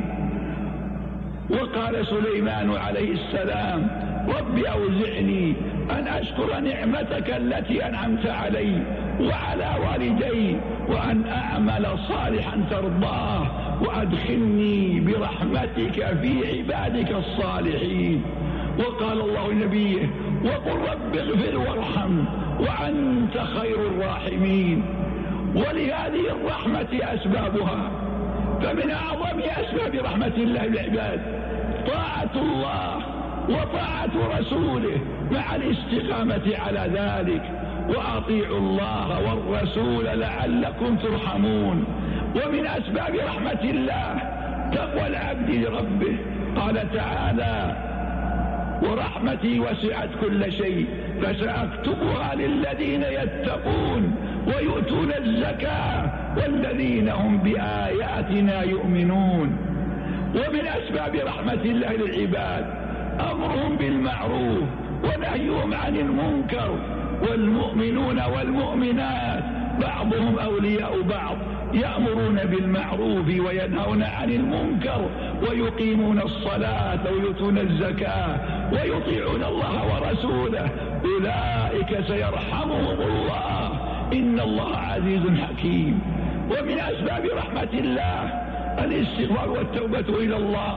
وقال سليمان عليه السلام: رب أوزعني أن أشكر نعمتك التي أنعمت علي وعلى والدي وأن أعمل صالحا ترضاه وأدخلني برحمتك في عبادك الصالحين. وقال الله لنبيه: وقل رب اغفر وارحم وأنت خير الراحمين. ولهذه الرحمة أسبابها، فمن أعظم أسباب رحمة الله بالعباد طاعة الله وطاعة رسوله مع الاستقامة على ذلك. وأطيعوا الله والرسول لعلكم ترحمون. ومن أسباب رحمة الله تقوى العبد لربه. قال تعالى: ورحمتي وسعت كل شيء فسأكتبها للذين يتقون ويؤتون الزكاة والذين هم بآياتنا يؤمنون. ومن أسباب رحمة الله للعباد أمرهم بالمعروف ونهيهم عن المنكر. والمؤمنون والمؤمنات بعضهم أولياء بعض يأمرون بالمعروف وينهون عن المنكر ويقيمون الصلاة ويؤتون الزكاة ويطيعون الله ورسوله أولئك سيرحمهم الله إن الله عزيز حكيم. ومن أسباب رحمة الله الاستغفار والتوبة إلى الله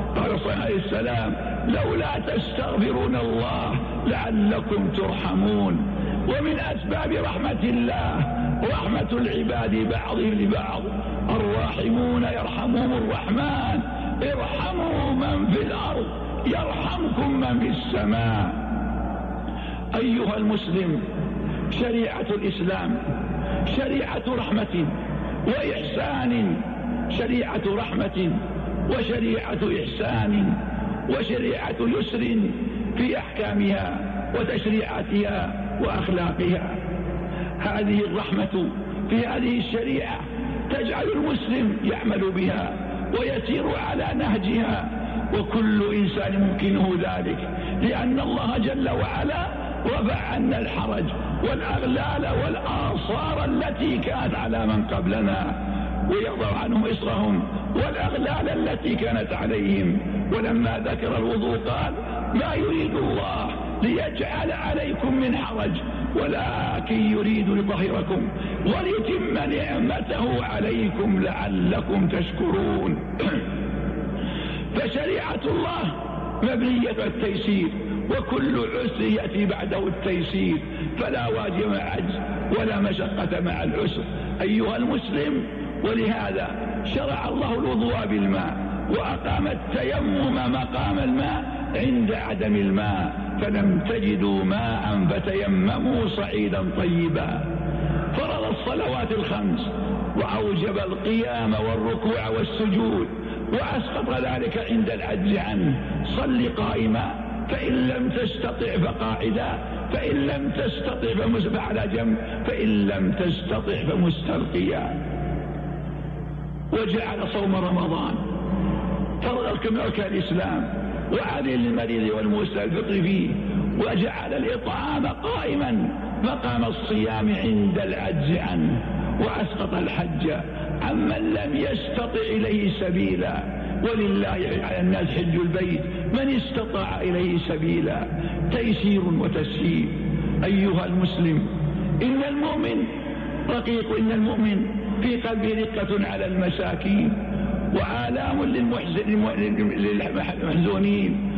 قال صلى الله عليه وسلم لولا تستغفرون الله لعلكم ترحمون. ومن أسباب رحمة الله رحمة العباد بعضهم لبعض، الراحمون يرحمهم الرحمن ارحموا من في الأرض يرحمكم من في السماء. أيها المسلم، شريعة الإسلام شريعة رحمة وإحسان، شريعة رحمة وشريعة إحسان وشريعة يسر في أحكامها وتشريعاتها وأخلاقها. هذه الرحمة في هذه الشريعة تجعل المسلم يعمل بها ويسير على نهجها، وكل إنسان ممكنه ذلك، لأن الله جل وعلا رفع عنا الحرج والأغلال والآصار التي كانت على من قبلنا، ويضع عنهم إصرهم والأغلال التي كانت عليهم. ولما ذكر الوضوء قال ما يريد الله ليجعل عليكم من حرج ولكن يريد ليطهركم وليتم نعمته عليكم لعلكم تشكرون. فشريعة الله مبنية على التيسير، وكل عسر يأتي بعده التيسير، فلا واجب مع عجز ولا مشقة مع العسر أيها المسلم. ولهذا شرع الله الوضوء بالماء وأقام التيمم مقام الماء عند عدم الماء، فلم تجدوا ماء فتيمموا صعيدا طيبا. فرض الصلوات الخمس وأوجب القيام والركوع والسجود، وأسقط ذلك عند العجز عنه. صل قائما فإن لم تستطع فقاعدا، فإن لم تستطع فعلى جنب، فإن لم تستطع فمستلقيا. وجعل صوم رمضان فرض من أركان الإسلام وعلي للمريض والمستفطر فيه، وجعل الإطعام قائما مقام الصيام عند العجز عنه، وأسقط الحج عمن لم يستطع إليه سبيلا، ولله على الناس حج البيت من استطاع إليه سبيلا. تيسير وتسهيل. أيها المسلم، إن المؤمن رقيق، إن المؤمن في قلبه رقة على المساكين وآلام للمحزونين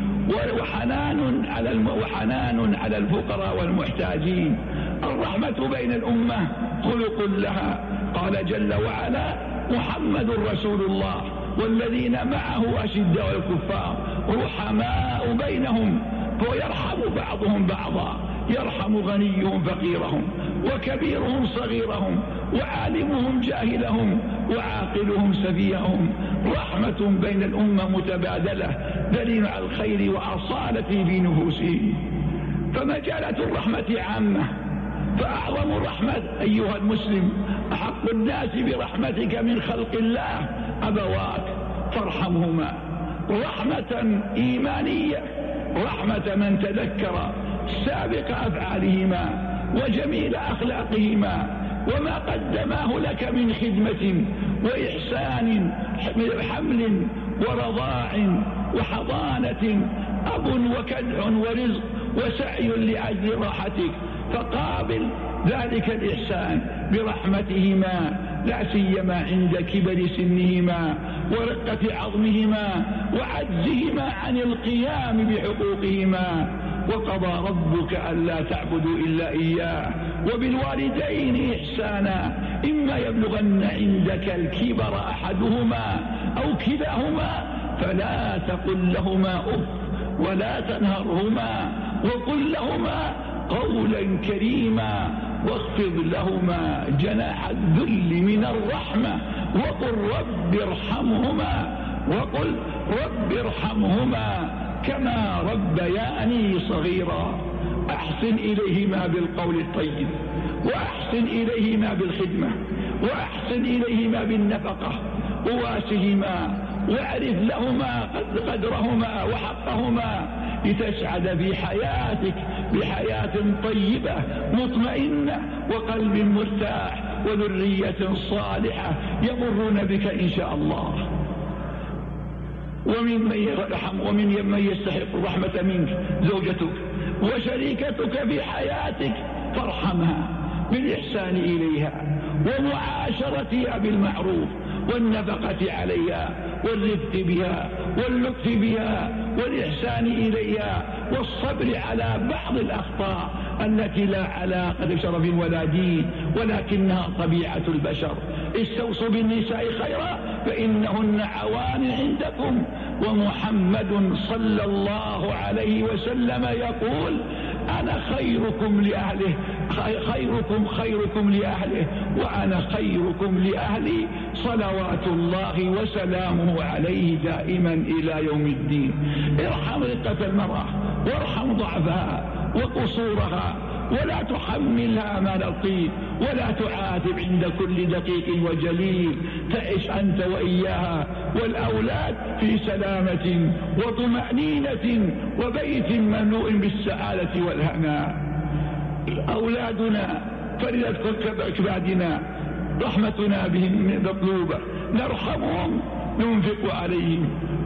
وحنان على وحنان على الفقراء والمحتاجين. الرحمة بين الأمة خلق لها. قال جل وعلا محمد رسول الله والذين معه أشداء الكفار رحماء بينهم ويرحم بعضهم بعضا، يرحم غنيهم فقيرهم وكبيرهم صغيرهم وعالمهم جاهلهم وعاقلهم سفيههم. رحمة بين الأمة متبادلة دليل على الخير وأصالة في نفوسهم. فمجالات الرحمة عامة، فأعظم الرحمة أيها المسلم أحق الناس برحمتك من خلق الله أبواك فارحمهما. رحمة إيمانية، رحمة من تذكر سابق أفعالهما وجميل أخلاقهما وما قدماه لك من خدمة وإحسان، حمل ورضاع وحضانة، أب وكدع ورزق وسعي لأجل راحتك، فقابل ذلك الإحسان برحمتهما، لا سيما عند كبر سنهما ورقة عظمهما وعجزهما عن القيام بحقوقهما. وقضى ربك ألا تعبدوا إلا إياه وبالوالدين إحسانا إما يبلغن عندك الكبر أحدهما أو كلاهما فلا تقل لهما أف ولا تنهرهما وقل لهما قولا كريما واخفض لهما جناح الذل من الرحمة وقل رب ارحمهما وقل رب ارحمهما كما ربياني صغيرا. أحسن إليهما بالقول الطيب، وأحسن إليهما بالخدمة، وأحسن إليهما بالنفقة، وواسهما واعرف لهما قدرهما وحقهما لتسعد في حياتك بحياة طيبة مطمئنة وقلب مرتاح وذرية صالحة يمرون بك إن شاء الله. ومن يرحم ومن من يستحق الرحمة منك زوجتك وشريكتك في حياتك فارحمها بالإحسان إليها ومعاشرتها بالمعروف والنفقة عليها والرفق بها واللطف بها والإحسان إليها والصبر على بعض الأخطاء التي لا علاقة بشرف ولا دين ولكنها طبيعة البشر. استوصوا بالنساء خيرا فإنهن عوان عندكم، ومحمد صلى الله عليه وسلم يقول أنا خيركم لأهله خيركم خيركم لأهله وأنا خيركم لأهلي صلوات الله وسلامه عليه دائما إلى يوم الدين. ارحم رقة المرأة وارحم ضعفها وقصورها ولا تحملها ما نطيق ولا تعاتب عند كل دقيق وجليل. تعش أنت وإياها والأولاد في سلامة وطمأنينة وبيت مملوء بالسعادة والهناء. أولادنا فريدة كبعدنا رحمتنا بهم مطلوبة، نرحمهم ننفق عليهم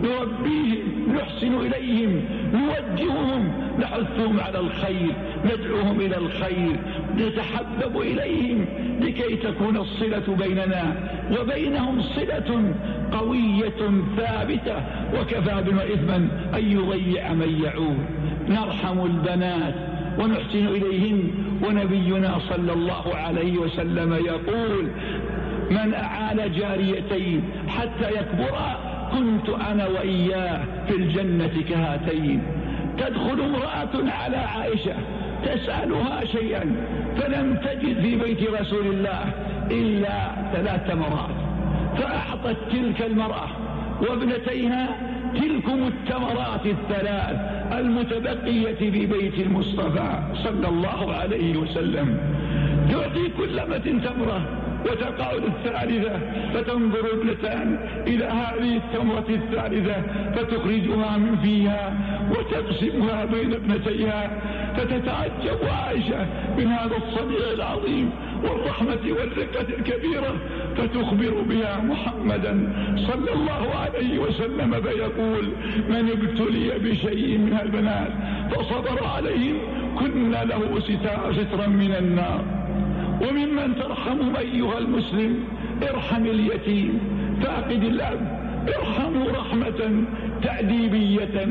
نربيهم نحسن إليهم نوجههم نحثهم على الخير ندعوهم إلى الخير نتحبب إليهم لكي تكون الصلة بيننا وبينهم صلة قوية ثابتة. وكفى بما إثما أن يضيع من يعود. نرحم البنات ونحسن إليهم، ونبينا صلى الله عليه وسلم يقول من أعال جاريتين حتى يكبرا كنت أنا وإياه في الجنة كهاتين. تدخل امرأة على عائشة تسألها شيئا فلم تجد في بيت رسول الله إلا ثلاث تمرات، فأعطت تلك المرأة وابنتيها تلكم التمرات الثلاث المتبقية في بيت المصطفى صلى الله عليه وسلم. تعطي كل أمة تمرة وتقعد الثالثة فتنظر ابنتان إلى هذه التمرة الثالثة فتخرجها من فيها وتقسمها بين ابنتيها، فتتعجب عائشة من هذا الصنيع العظيم والرحمة والرقة الكبيرة، فتخبر بها محمدا صلى الله عليه وسلم فيقول من ابتلي بشيء من البنات فصبر عليهم كنا له سترا من النار. وممن ترحمهم أيها المسلم ارحم اليتيم فاقد الأب، ارحموا رحمة تأديبية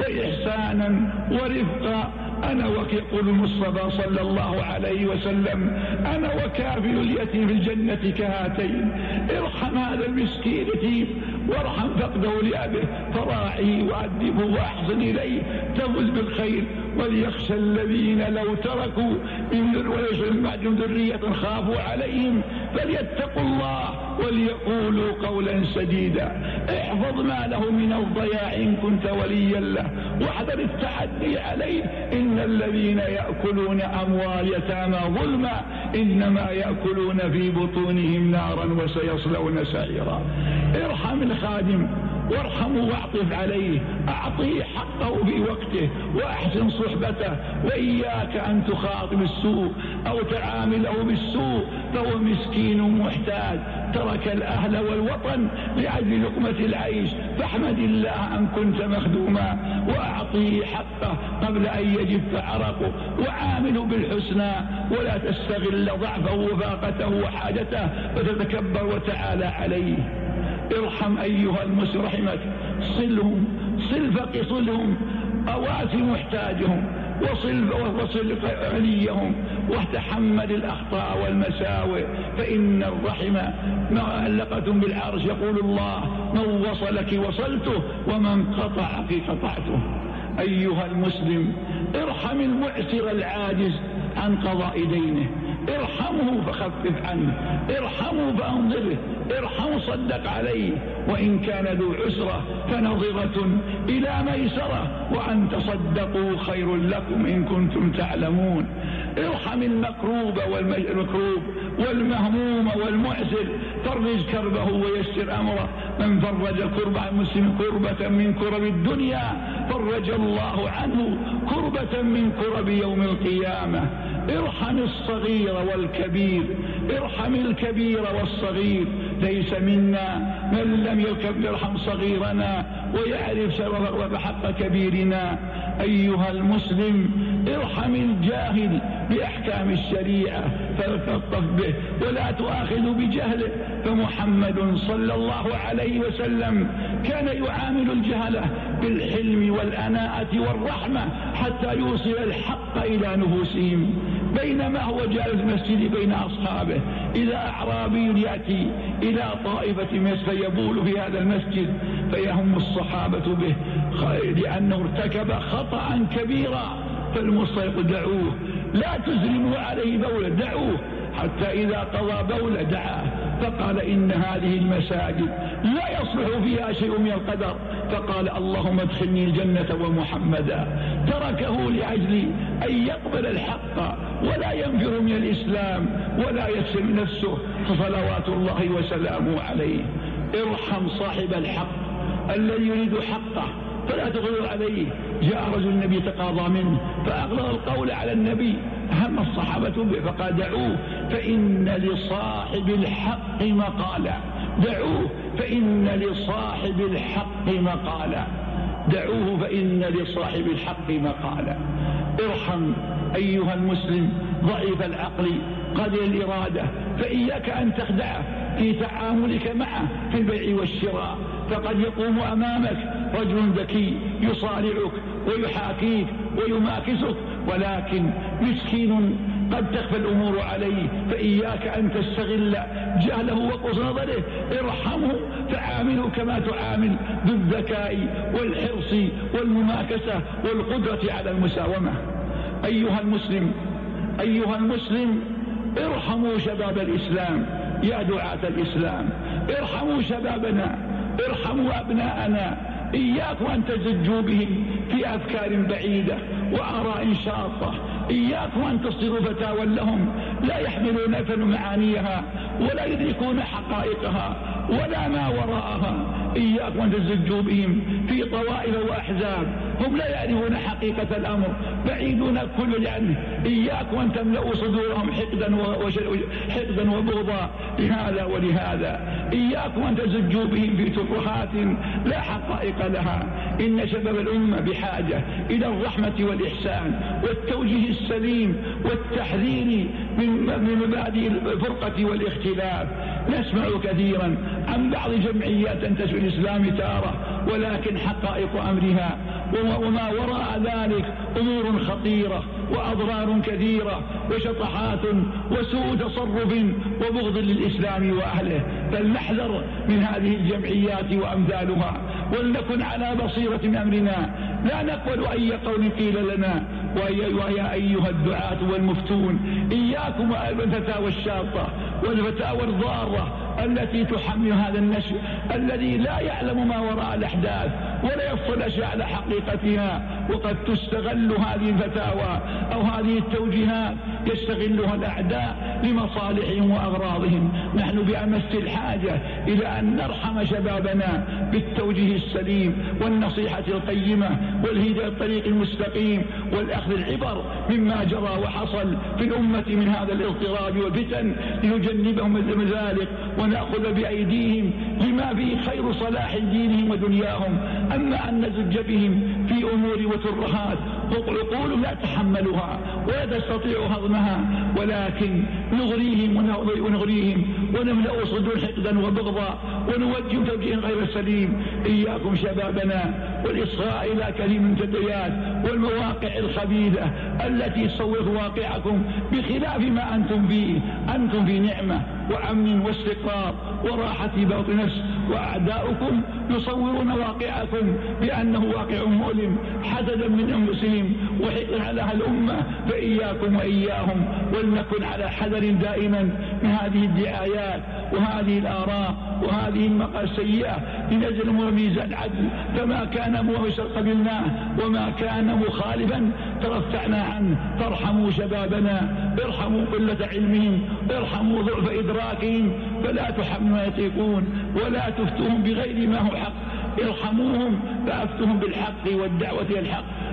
وإحسانا ورفقا. أنا ويقول المصطفى صلى الله عليه وسلم أنا وكافل اليتيم في الجنة كهاتين. ارحم هذا المسكين اليتيم وارحم فقده لأبه فراعيه وأدبه وأحسن إليه تفز بالخير. وليخشى الذين لو تركوا من بعدهم ذرية خافوا عليهم فليتقوا الله وليقولوا قولا سديدا. احفظ ماله من الضياع إن كنت وليا له واحذر التعدي عليه إن الذين يأكلون أموال يتامى ظلما إنما يأكلون في بطونهم نارا وسيصلون سعيرا. ارحم الخادم وارحمه واعطف عليه، أعطيه حقه في وقته وأحسن صحبته، وإياك أن تخاطب السوء أو تعامله بالسوء فهو مسكين محتاج ترك الأهل والوطن لأجل لقمة العيش، فاحمد الله أن كنت مخدوما وأعطيه حقه قبل أن يجف عرقه، وعامله بالحسنى ولا تستغل ضعفه وفاقته وحاجته فتتكبر وتعالى عليه. ارحم أيها المسلم رحمك صلهم صل فقي صلهم أواسي محتاجهم وصل وصل غنيهم وتحمل الأخطاء والمساوئ فإن الرحم معلقة بالعرش يقول الله من وصلك وصلته ومن قطعك قطعته. أيها المسلم ارحم المعسر العاجز عن قضاء دينه، ارحمه فخفف عنه، ارحمه فأنظره، ارحمه صدق عليه، وإن كان ذو عسرة فنظرة إلى ميسرة وأن تصدقوا خير لكم إن كنتم تعلمون. ارحم المكروب والمكروب والمهموم والمعسر فرج كربه ويسر أمره. من فرج كرب عن مسلم كربة من كرب الدنيا فرج الله عنه كربة من كرب يوم القيامة. ارحم الصغير والكبير، ارحم الكبير والصغير، ليس منا من لم يرحم صغيرنا ويعرف شرف حق كبيرنا. أيها المسلم ارحم الجاهل بأحكام الشريعة فالتطف به ولا تؤاخذ بجهله، فمحمد صلى الله عليه وسلم كان يعامل الجهلة بالحلم والأناءة والرحمة حتى يوصل الحق إلى نفوسهم. بينما هو جالس في المسجد بين أصحابه إذا أعرابي يأتي إلى طائفة مسجد فيبول في هذا المسجد فيهم الصحابة به لأنه ارتكب خطأ كبيرا، فالمصيق دعوه، لا تزرموا عليه بوله، دعوه. حتى إذا قضى بوله دعاه فقال إن هذه المساجد لا يصلح فيها شيء من القدر، فقال اللهم ادخلني الجنة ومحمدا. تركه لأجل أن يقبل الحق ولا ينفر من الإسلام ولا يسلم نفسه، فصلوات الله وسلامه عليه. ارحم صاحب الحق الذي يريد حقه فلا تغلظ عليه. جاء رجل النبي تقاضى منه فأغلظ القول على النبي، هم الصحابة به فقال دعوه فإن لصاحب الحق مقالا، دعوه فإن لصاحب الحق مقالا، دعوه فإن لصاحب الحق مقالا. ارحم أيها المسلم ضعيف العقل قليل الإرادة، فإياك أن تخدعه في تعاملك معه في البيع والشراء، فقد يقوم أمامك رجل ذكي يصارعك ويحاكيك ويماكسك، ولكن مسكين قد تخفى الأمور عليه، فإياك أن تستغل جهله وقصر نظره. ارحمه فعامله كما تعامل بالذكاء والحرص والمماكسة والقدرة على المساومة. أيها المسلم أيها المسلم ارحموا شباب الإسلام يا دعاة الإسلام، ارحموا شبابنا، ارحموا أبناءنا، إياكم أن تزجوا بهم في أفكار بعيدة وآراء شاطة، إياكم أن تصدروا فتاوى لهم لا يحملون أثر معانيها ولا يدركون حقائقها ولا ما وراءها، إياكم أن تزجوا بهم في طوائف وأحزاب هم لا يعرفون حقيقة الأمر بعيدون كل عنه، إياكم أن تملأوا صدورهم حقدا حقدا وبغضا لهذا ولهذا، إياكم أن تزجوا بهم في ترهات لا حقائق لها. إن شباب الأمة بحاجة إلى الرحمة والإحسان والتوجيه السليم والتحذير من مبادئ الفرقة والاختلاف. نسمع كثيرا عن بعض جمعيات تنتسب الإسلام تارة، ولكن حقائق أمرها وما وراء ذلك أمور خطيرة وأضرار كثيرة وشطحات وسوء تصرف وبغض للإسلام وأهله، فلنحذر من هذه الجمعيات وأمثالها ولنكن على بصيرة من أمرنا، لا نقبل أي قول قيل لنا. ويا أيها الدعاة والمفتون إياكم الفتاوى الشاطة والفتاوى الضارة التي تحمل هذا النشء الذي لا يعلم ما وراء الأحداث ولا يطلع على حقيقتها، وقد تستغل هذه الفتاوى أو هذه التوجيهات يستغلها الأعداء لمصالحهم وأغراضهم. نحن بأمس الحاجة إلى أن نرحم شبابنا بالتوجيه السليم والنصيحة القيمة والهداية الطريق المستقيم والأخذ العبر مما جرى وحصل في الأمة من هذا الاضطراب والفتن لنجنبهم ذلك ونأخذ بأيديهم لما فيه خير صلاح دينهم ودنياهم. أما أن نزج بهم في أمور وترهات عقول لا تحملها ولا تستطيع هضمها، ولكن نغريهم ونغريهم ونملأ صدور حقدا وبغضا ونوجه توجيه غير سليم. إياكم شبابنا والإصغاء إلى كثير من الفتيات والمواقع الخبيثة التي تصور واقعكم بخلاف ما أنتم فيه. أنتم في نعمة وأمن واستقرار وراحة باطن نفس، وأعداؤكم يصورون واقعكم بأنه واقع مؤلم حسدا من أنفسهم وحقا على الأمة. فإياكم وإياهم ولنكن على حذر دائما من هذه الدعايات وهذه الآراء وهذه المقال السيئة لنزل ميزان العدل، فما كان موسى قبلناه وما كان مخالفا ترفعنا عنه. فارحموا شبابنا، ارحموا قلة علمهم، ارحموا ضعف إدراكهم، فلا تحملوا ما يطيقون ولا تفتوهم بغير ما هو حق، ارحموهم فأفتهم بالحق والدعوة إلى الحق.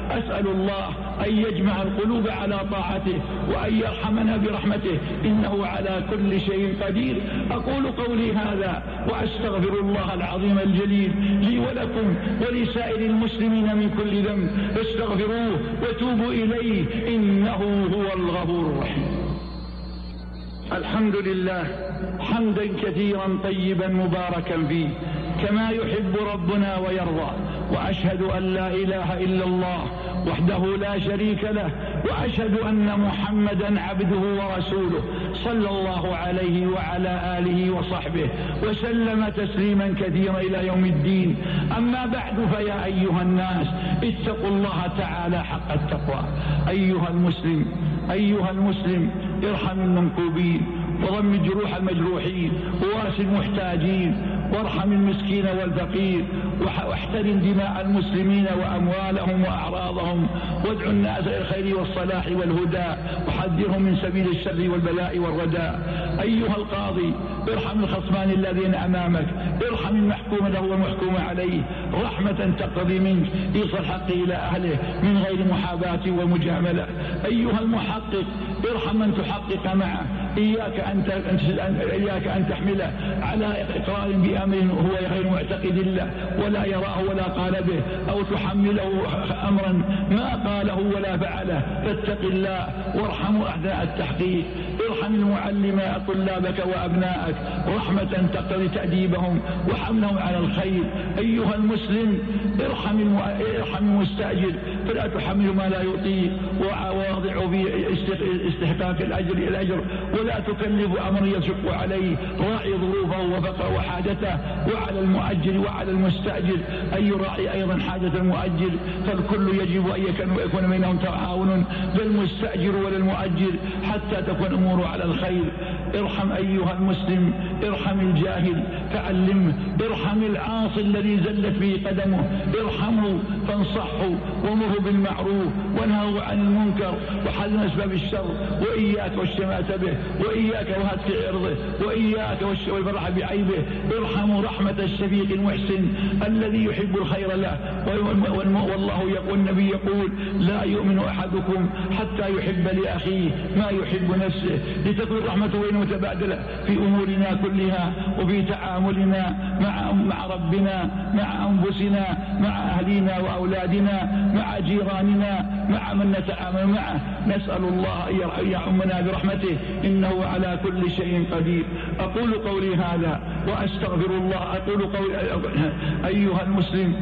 أسأل الله أن يجمع القلوب على طاعته وأن يرحمنا برحمته، إنه على كل شيء قدير. أقول قولي هذا وأستغفر الله العظيم الجليل لي ولكم ولسائر المسلمين من كل ذنب، استغفروه وتوبوا إليه إنه هو الغفور الرحيم. الحمد لله حمدا كثيرا طيبا مباركا فيه كما يحب ربنا ويرضى، وأشهد أن لا إله إلا الله وحده لا شريك له، وأشهد أن محمدا عبده ورسوله صلى الله عليه وعلى آله وصحبه وسلم تسليما كثيرا إلى يوم الدين. أما بعد، فيا أيها الناس اتقوا الله تعالى حق التقوى. أيها المسلم أيها المسلم ارحم المنكوبين وضم جروح المجروحين وواسي المحتاجين وارحم المسكين والفقير واحترم دماء المسلمين وأموالهم وأعراضهم، وادعو الناس إلى الخير والصلاح والهدى وحذرهم من سبيل الشر والبلاء والرداء. أيها القاضي ارحم الخصمان الذين أمامك، ارحم المحكوم له والمحكوم عليه رحمة تقتضي منك إيصال الحق إلى أهله من غير محاباة ومجاملة. أيها المحقق ارحم من تحقق معه، إياك أن إياك أن تحمله على إقرار بأمر هو غير معتقد له ولا يراه ولا قال به، أو تحمله أمرا ما قاله ولا فعله. فاتق الله وارحم أعداء التحقيق. ارحم المعلم طلابك وأبنائك رحمة تقتضي تأديبهم وحملهم على الخير. أيها المسلم ارحم ارحم المستأجر فلا تحمل ما لا يطيق وواضع في استحقاق الأجر الأجر ولا تكلف أمر يشق عليه، راعي ظروفه وفقره وحاجته. وعلى المؤجر وعلى المستأجر أن يراعي أيضا حاجة المؤجر، فالكل يجب أن يكون بينهم تعاون، لا المستأجر ولا المؤجر، حتى تكون أموره على الخير. ارحم أيها المسلم ارحم الجاهل فعلمه، ارحم العاصي الذي زلت به قدمه ارحمه فانصحه وامره بالمعروف وانهه عن المنكر وحل أسباب الشر، وإياك والشماتة به، وإياك وهتك عرضه، وإياك والفرح بعيبه. ارحموا رحمة الشفيق المحسن الذي يحب الخير له، والله يقول النبي يقول لا يؤمن أحدكم حتى يحب لأخيه ما يحب نفسه، لتكون رحمة بين متبادلة في أمورنا كلها وفي تعاملنا مع مع ربنا مع أنفسنا مع أهلنا وأولادنا مع جيراننا مع من نتعامل معه. نسأل الله أن يعمنا برحمته إنه على كل شيء قدير. أقول قولي هذا وأستغفر الله. أقول قولي أيها المسلم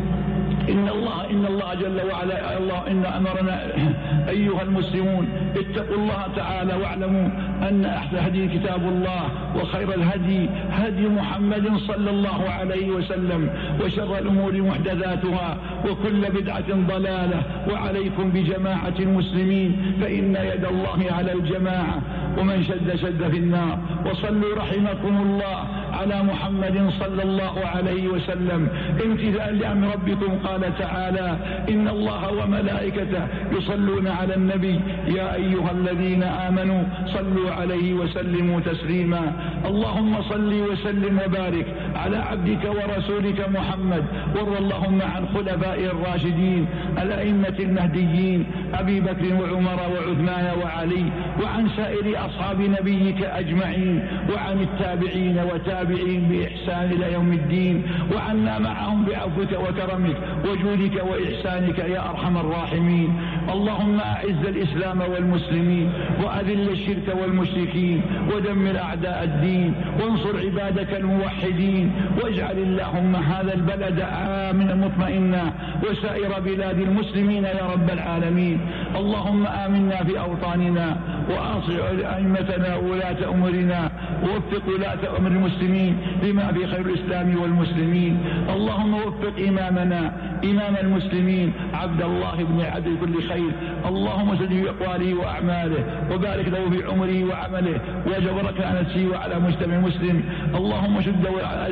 إن الله إن الله جل وعلا الله إن أمرنا أيها المسلمون اتقوا الله تعالى واعلموا أن أحسن هدي كتاب الله وخير الهدي هدي محمد صلى الله عليه وسلم، وشر الأمور محدثاتها وكل بدعة ضلالة. وعليكم بجماعة المسلمين فإن يد الله على الجماعة، ومن شد شد في النار. وصلوا رحمكم الله على محمد صلى الله عليه وسلم امتثالا لأمر ربكم. قال تعالى إن الله وملائكته يصلون على النبي يا أيها الذين آمنوا صلوا عليه وسلموا تسليما. اللهم صل وسلم وبارك على عبدك ورسولك محمد، وارض اللهم عن خلفائه الراشدين الأئمة المهديين أبي بكر وعمر وعثمان وعلي، وعن سائر أصحاب نبيك أجمعين، وعن التابعين وتابعين بإحسان إلى يوم الدين، وعنا معهم بعفوك وكرمك وجودك وإحسانك يا أرحم الراحمين. اللهم أعز الإسلام والمسلمين وأذل الشرك والمشركين ودمر أعداء الدين، وانصر عبادك الموحدين، واجعل اللهم هذا البلد آمنا مطمئنا وسائر بلاد المسلمين يا رب العالمين. اللهم آمنا في أوطاننا وأصلح أئمتنا وولاة أمورنا، ووفق ولاة أمر المسلمين لما في خير الإسلام والمسلمين. اللهم وفق إمامنا إمام المسلمين عبد الله بن عبد كل خير، اللهم سد في أقواله وأعماله وبارك له في عمره وعمله، وجبرك على نفسه وعلى مجتمع المسلم. اللهم شد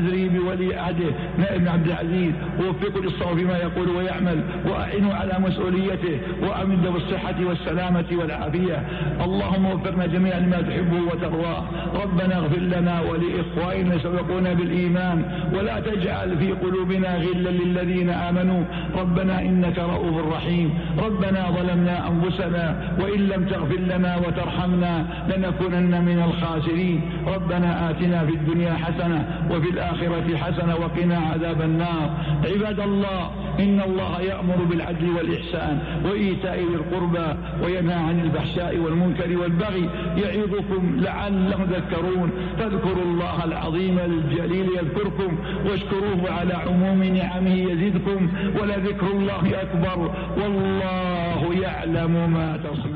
أزري بولي عهده نائب بن عبد العزيز ووفقه للصواب فيما يقول ويعمل، وأعنه على مسؤوليته، وأمده بالصحة والسلامة والعافية. اللهم وفقنا جميعا لما تحبه وترضاه. ربنا اغفر لنا ولإخواننا سبقونا بالإيمان، ولا تجعل في قلوبنا غلا للذين آمنوا ربنا إنك رؤوف رحيم. ربنا ظلمنا أنفسنا وإن لم تغفر لنا وترحمنا لنكونن من الخاسرين. ربنا آتنا في الدنيا حسنة وفي الآخرة حسنة وقنا عذاب النار. عباد الله، إن الله يأمر بالعدل والإحسان وإيتاء ذي القربى وينهى عن الفحشاء والمنكر والبغي يعظكم لعلكم تذكرون. فاذكروا الله العظيم الجليل يذكركم، واشكروه على عموم نعمه يزدكم، ولذكر الله أكبر والله يعلم ما تصنعون.